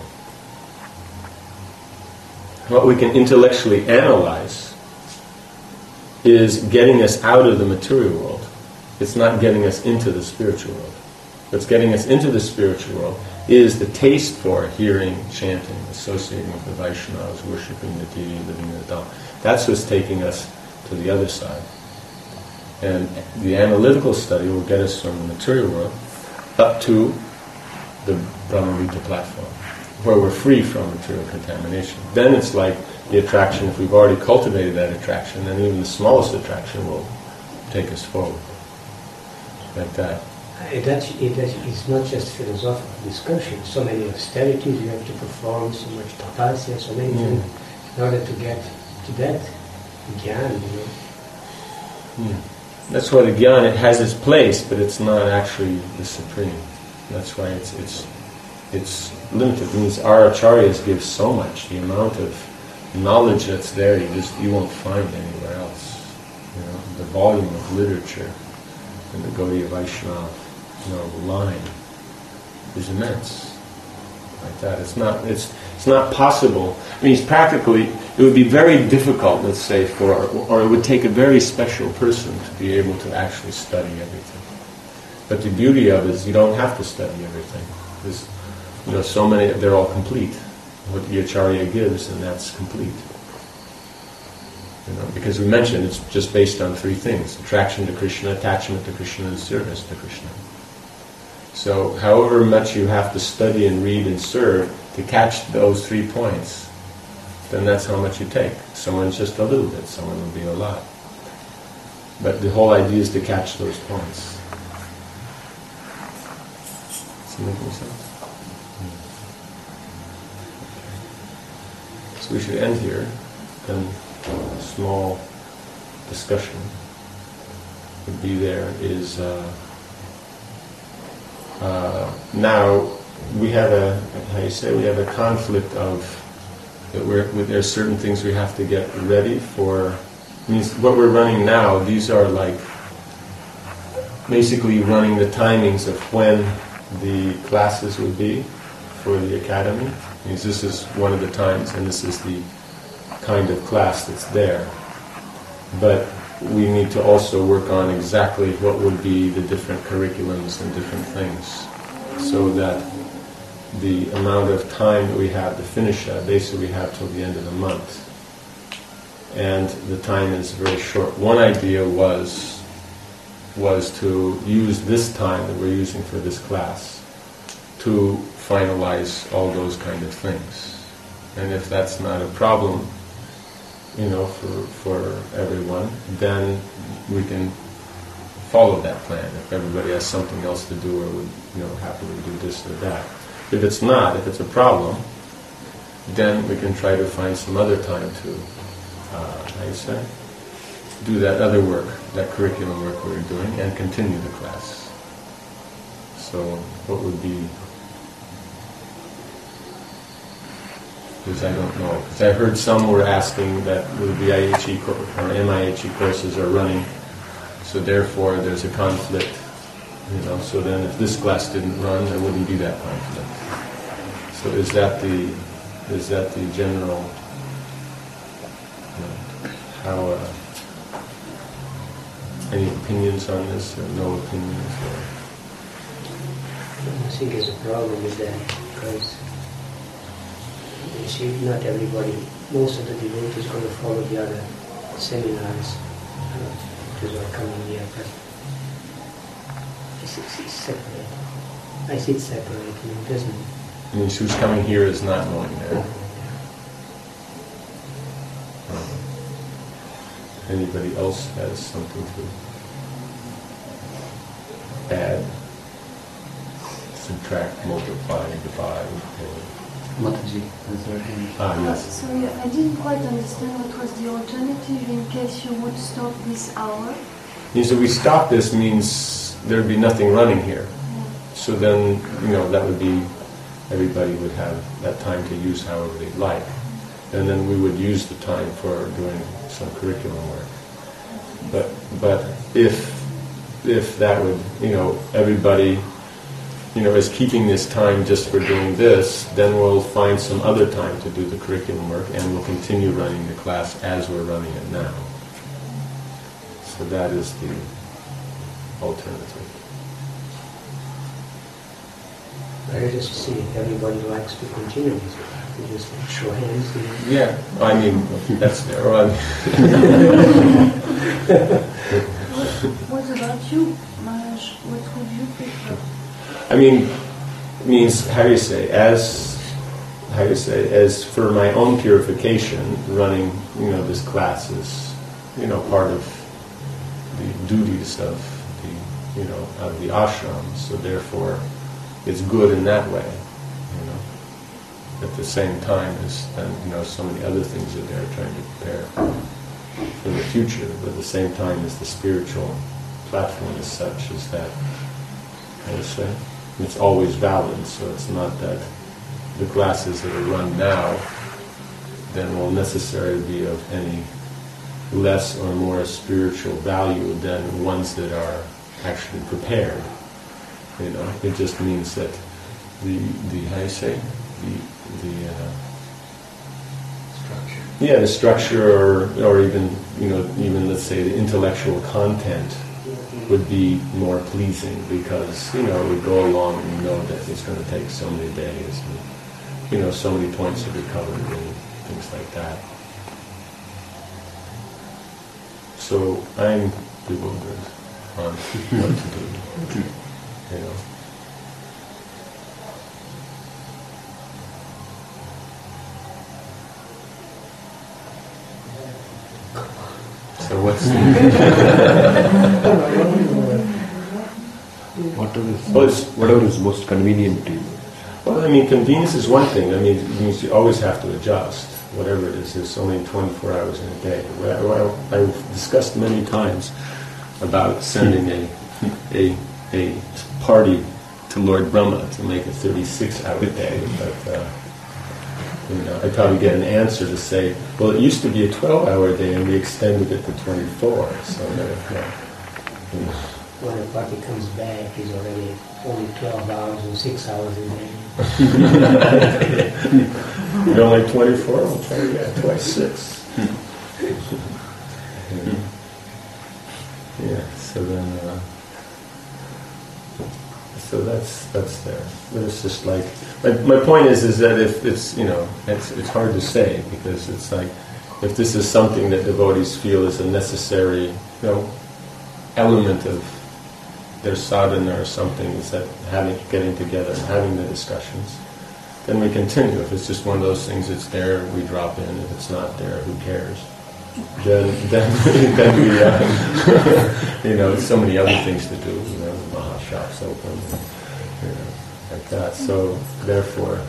What we can intellectually analyze is getting us out of the material world. It's not getting us into the spiritual world. What's getting us into the spiritual world is the taste for hearing, chanting, associating with the Vaishnavas, worshipping the deity, living in the Dhamma. That's what's taking us to the other side. And the analytical study will get us from the material world up to the Brahmarita platform, where we're free from material contamination. Then it's like the attraction, if we've already cultivated that attraction, then even the smallest attraction will take us forward. Like that. It's not just philosophical discussion. So many austerities you have to perform, so much tapasya, so many things in order to get to that jnana, That's why the jnana, it has its place, but it's not actually the supreme. That's why it's limited. It means our acharyas give so much. The amount of knowledge that's there, you won't find anywhere else. The volume of literature in the Gaudiya Vaishnava line is immense. Like that, it's not possible. I mean, practically, it would be very difficult, let's say, or it would take a very special person to be able to actually study everything. But the beauty of it is you don't have to study everything. There's, so many, they're all complete. What the Acharya gives, and that's complete. Because we mentioned it's just based on three things: attraction to Krishna, attachment to Krishna, and service to Krishna. So however much you have to study and read and serve to catch those 3 points, then that's how much you take. Someone's just a little bit, someone will be a lot. But the whole idea is to catch those points. Does that make any sense? So we should end here. Then a small discussion would be there is now we have we have a conflict of that there's certain things we have to get ready for. Means what we're running now, these are like basically running the timings of when the classes would be for the academy. Means this is one of the times, and this is the kind of class that's there. But we need to also work on exactly what would be the different curriculums and different things, so that the amount of time that we have to finish that, basically we have till the end of the month. And the time is very short. One idea was to use this time that we're using for this class to finalize all those kind of things. And if that's not a problem, for everyone, then we can follow that plan. If everybody has something else to do or would, happily do this or that. If it's not, if it's a problem, then we can try to find some other time to, do that other work, that curriculum work we're doing, and continue the class. So what would be? Because I don't know. Because I heard some were asking that the IHE or MIHE courses are running, so therefore there's a conflict. So then if this class didn't run, there wouldn't be that conflict. So is that the general? How? Any opinions on this, or no opinions? I think there's a problem with that because you see, not everybody, most of the devotees are going to follow the other seminars that are coming here, but it's separate. I see it separate, it doesn't. Means who's coming here is not going there. Anybody else has something to add, subtract, multiply, divide? Mataji, is there any? Yes. Sorry, I didn't quite understand what was the alternative in case you would stop this hour. So we stop this means there'd be nothing running here. So then, that would be, everybody would have that time to use however they'd like. And then we would use the time for doing some curriculum work. But if that would, everybody, is keeping this time just for doing this, then we'll find some other time to do the curriculum work, and we'll continue running the class as we're running it now. So that is the alternative. I just see if everybody likes to continue this. You just show hands. Yeah, I mean, that's there. What about you, Maharaj? What would you prefer? Means as for my own purification, running, this class is, part of the duties of the ashram. So therefore, it's good in that way. At the same time as so many other things that they're trying to prepare for the future, but at the same time as the spiritual platform is such as that, it's always valid. So it's not that the classes that are run now then will necessarily be of any less or more spiritual value than ones that are actually prepared. It just means that the Structure. Yeah, the structure, or even let's say the intellectual content would be more pleasing because we go along and know that it's going to take so many days, and so many points to be covered and things like that. So I'm bewildered on what to do. So what's whatever is most convenient to you? Well, convenience is one thing. It means you always have to adjust. Whatever it is, there's only 24 hours in a day. Well, I've discussed many times about sending a party to Lord Brahma to make a 36-hour day, but I'd probably get an answer to say, well, it used to be a 12-hour day and we extended it to 24. So when the party comes back, he's already only 12 hours and 6 hours a day. You're only 24? We'll try twice 6. Yeah, so then... So that's there. But it's just like my point is that if it's it's hard to say because it's like if this is something that devotees feel is a necessary element of their sadhana or something, is that getting together and having the discussions, then we continue. If it's just one of those things, it's there, we drop in. If it's not there, who cares? Then we so many other things to do. The Mahashop's open, like that. So therefore,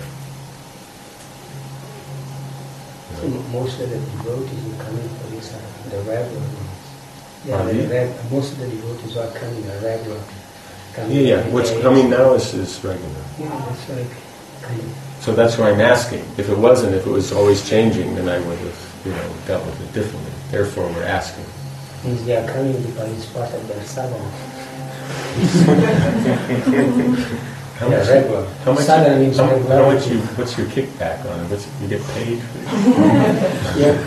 most of the devotees who come in for this are the regular ones. Are most of the devotees who are coming are regular. Yeah. What's coming now is regular. Yeah, it's like kind of. So that's why I'm asking. If it wasn't, if it was always changing, then I would have, dealt with it differently. Therefore, we're asking. Means they are coming because it's part of their sadhana. How much? Regular. How much? Sadhana means regular. How much? What's your kickback on it? You get paid? Yeah.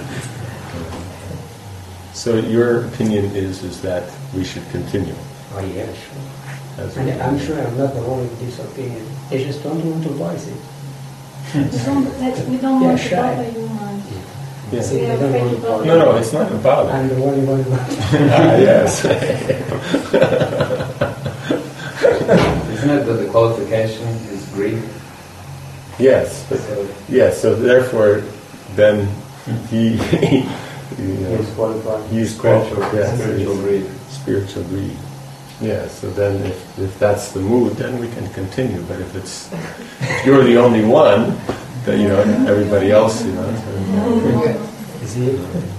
So your opinion is that we should continue. Oh yeah, sure. As And we I'm do. sure I'm not the one with this opinion. They just don't want to voice it. We don't Yeah, want to shy. bother you, man. Yeah. See, they don't want to bother. No, it's not about it. I'm the one going to Yes. Isn't it that the qualification is greed? Yes. So Yes. So therefore, then he he's qualified. He's spiritual, qualified, yeah. spiritual greed. spiritual greed. Yeah, so then if that's the mood, then we can continue. But if you're the only one, then everybody else, Is it?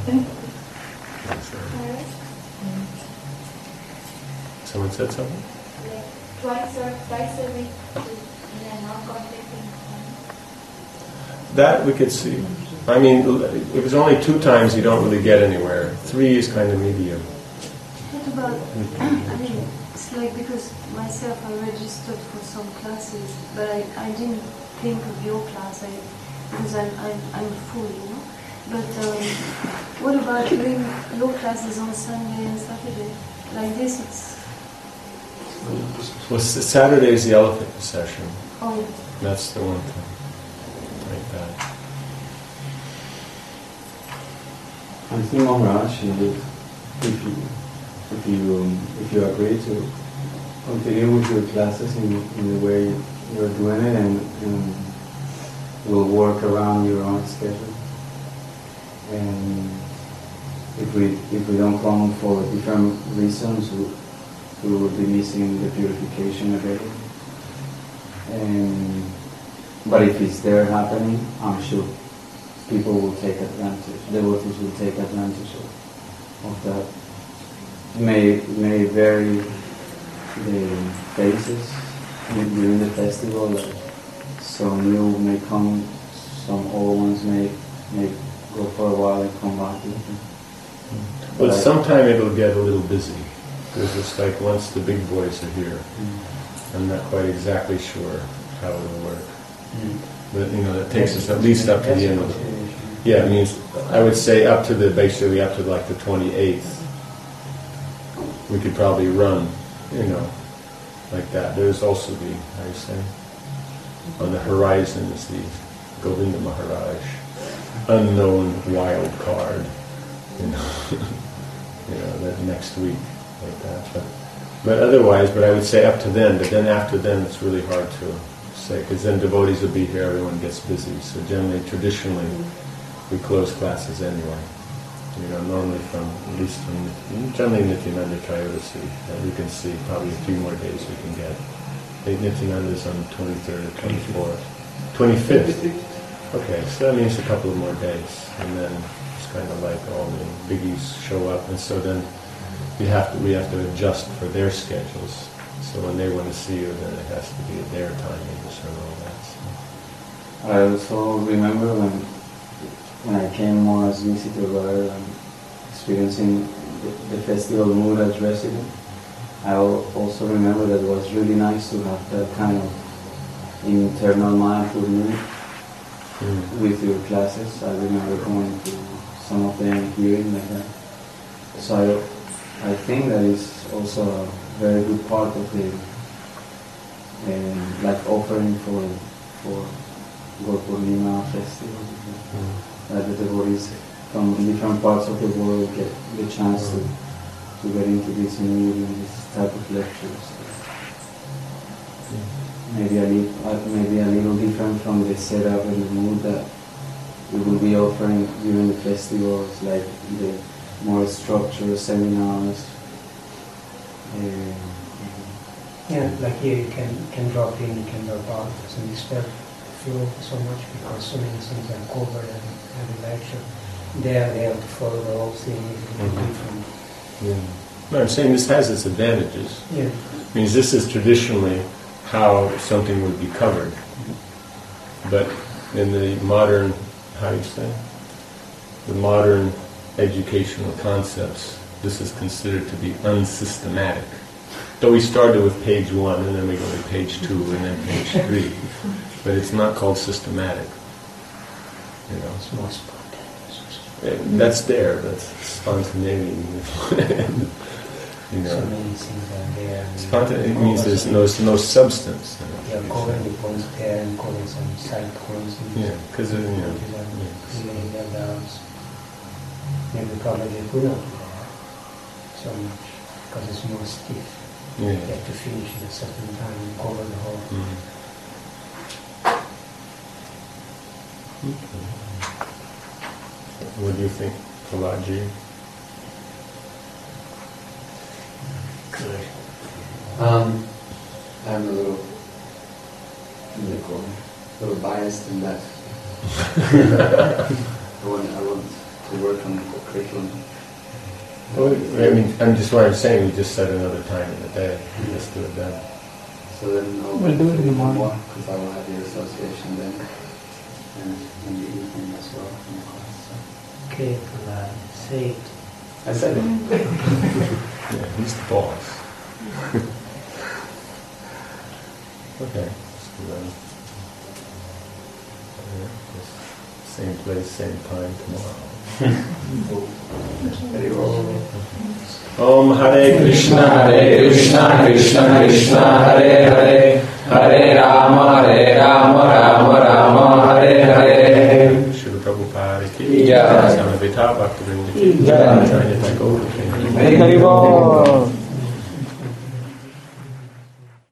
Someone said something? Twice a week in a non-conflicting That we could see. I mean, if it's only 2 times, you don't really get anywhere. 3 is kind of medium. What about, it's like because myself I registered for some classes, but I didn't think of your class because I'm full, But what about doing your classes on Sunday and Saturday? Like this, it's... Well, Saturday is the elephant session. Oh, That's the one thing. Like that. I think Maharaj, if you agree to continue with your classes in the way you're doing it, and we'll work around your own schedule. And if we don't come for different reasons, we will be missing the purification of it. But if it's there happening, I'm sure people will take advantage. Devotees will take advantage of that. May vary the phases during the festival. Like some new may come, some old ones may go for a while and come back. Well, sometime it'll get a little busy. Because it's like once the big boys are here, I'm not quite exactly sure how it'll work. But that takes us at least up to the end of the... Yeah, it means, I would say basically up to like the 28th. We could probably run, like that. There's also the, how do you say, on the horizon is the Govinda Maharaj, unknown wild card, that next week, like that. But otherwise, I would say up to then, but then after then it's really hard to say, because then devotees will be here, everyone gets busy. So traditionally, we close classes anyway. Normally at least generally Nityananda Trayodasi, you can see probably a few more days we can get. Nityananda is on the 23rd, 24th, 25th. Okay, so that means a couple of more days, and then it's kind of like all the biggies show up, and so then we have to adjust for their schedules. So when they want to see you, then it has to be at their timings and all that. So. I also remember when I came more as visitor rather than experiencing the festival mood as resident. I also remember that it was really nice to have that kind of internal mindful mood with your classes. I remember going to some of them hearing like that. So I think that is also a very good part of the like offering for Gaur-Purnima festival. That the devotees from different parts of the world get the chance to get into this mood and this type of lectures. Maybe a little different from the setup and the mood that we will be offering during the festivals, like the more structured seminars. Yeah, like here you can drop in, you can drop out, doesn't disturb flow so much because so many things are covered every lecture. There they have to follow the whole thing, it's different. Yeah. No, I'm saying this has its advantages. Yeah. It means this is traditionally how something would be covered. But in the modern, how do you say, the modern educational concepts, this is considered to be unsystematic. So we started with page 1, and then we go to page 2, and then page 3. But it's not called systematic. You know, It's more spontaneous. that's there. That's spontaneity. You know, So many things are there. spontaneity means there's no substance. You are covering the points there and covering some side points. Yeah, because Clearing their doubts. Maybe probably they could not do that so much because it's more stiff. Yeah. You have to finish in a certain time and cover the whole. Okay. What do you think, Kalaji? Good. I'm a little biased in that. I want to work on the curriculum. Well, I mean, I'm saying we just set another time in the day. Let's do it then. So then We'll do it in the morning. because I will have the association then, and in the evening as well in the class. So. Okay, say it. I said it. Yeah, he's the boss. Okay, let's do that. Same place, same time tomorrow. Om Hare Krishna, Krishna Krishna, Hare Hare, Hare Rama, Rama Rama, Hare Hare. Srila Prabhupada ki jai, Samavita Bhaktivinoda ki jai, Jai Jai Gaur. Hare Bol.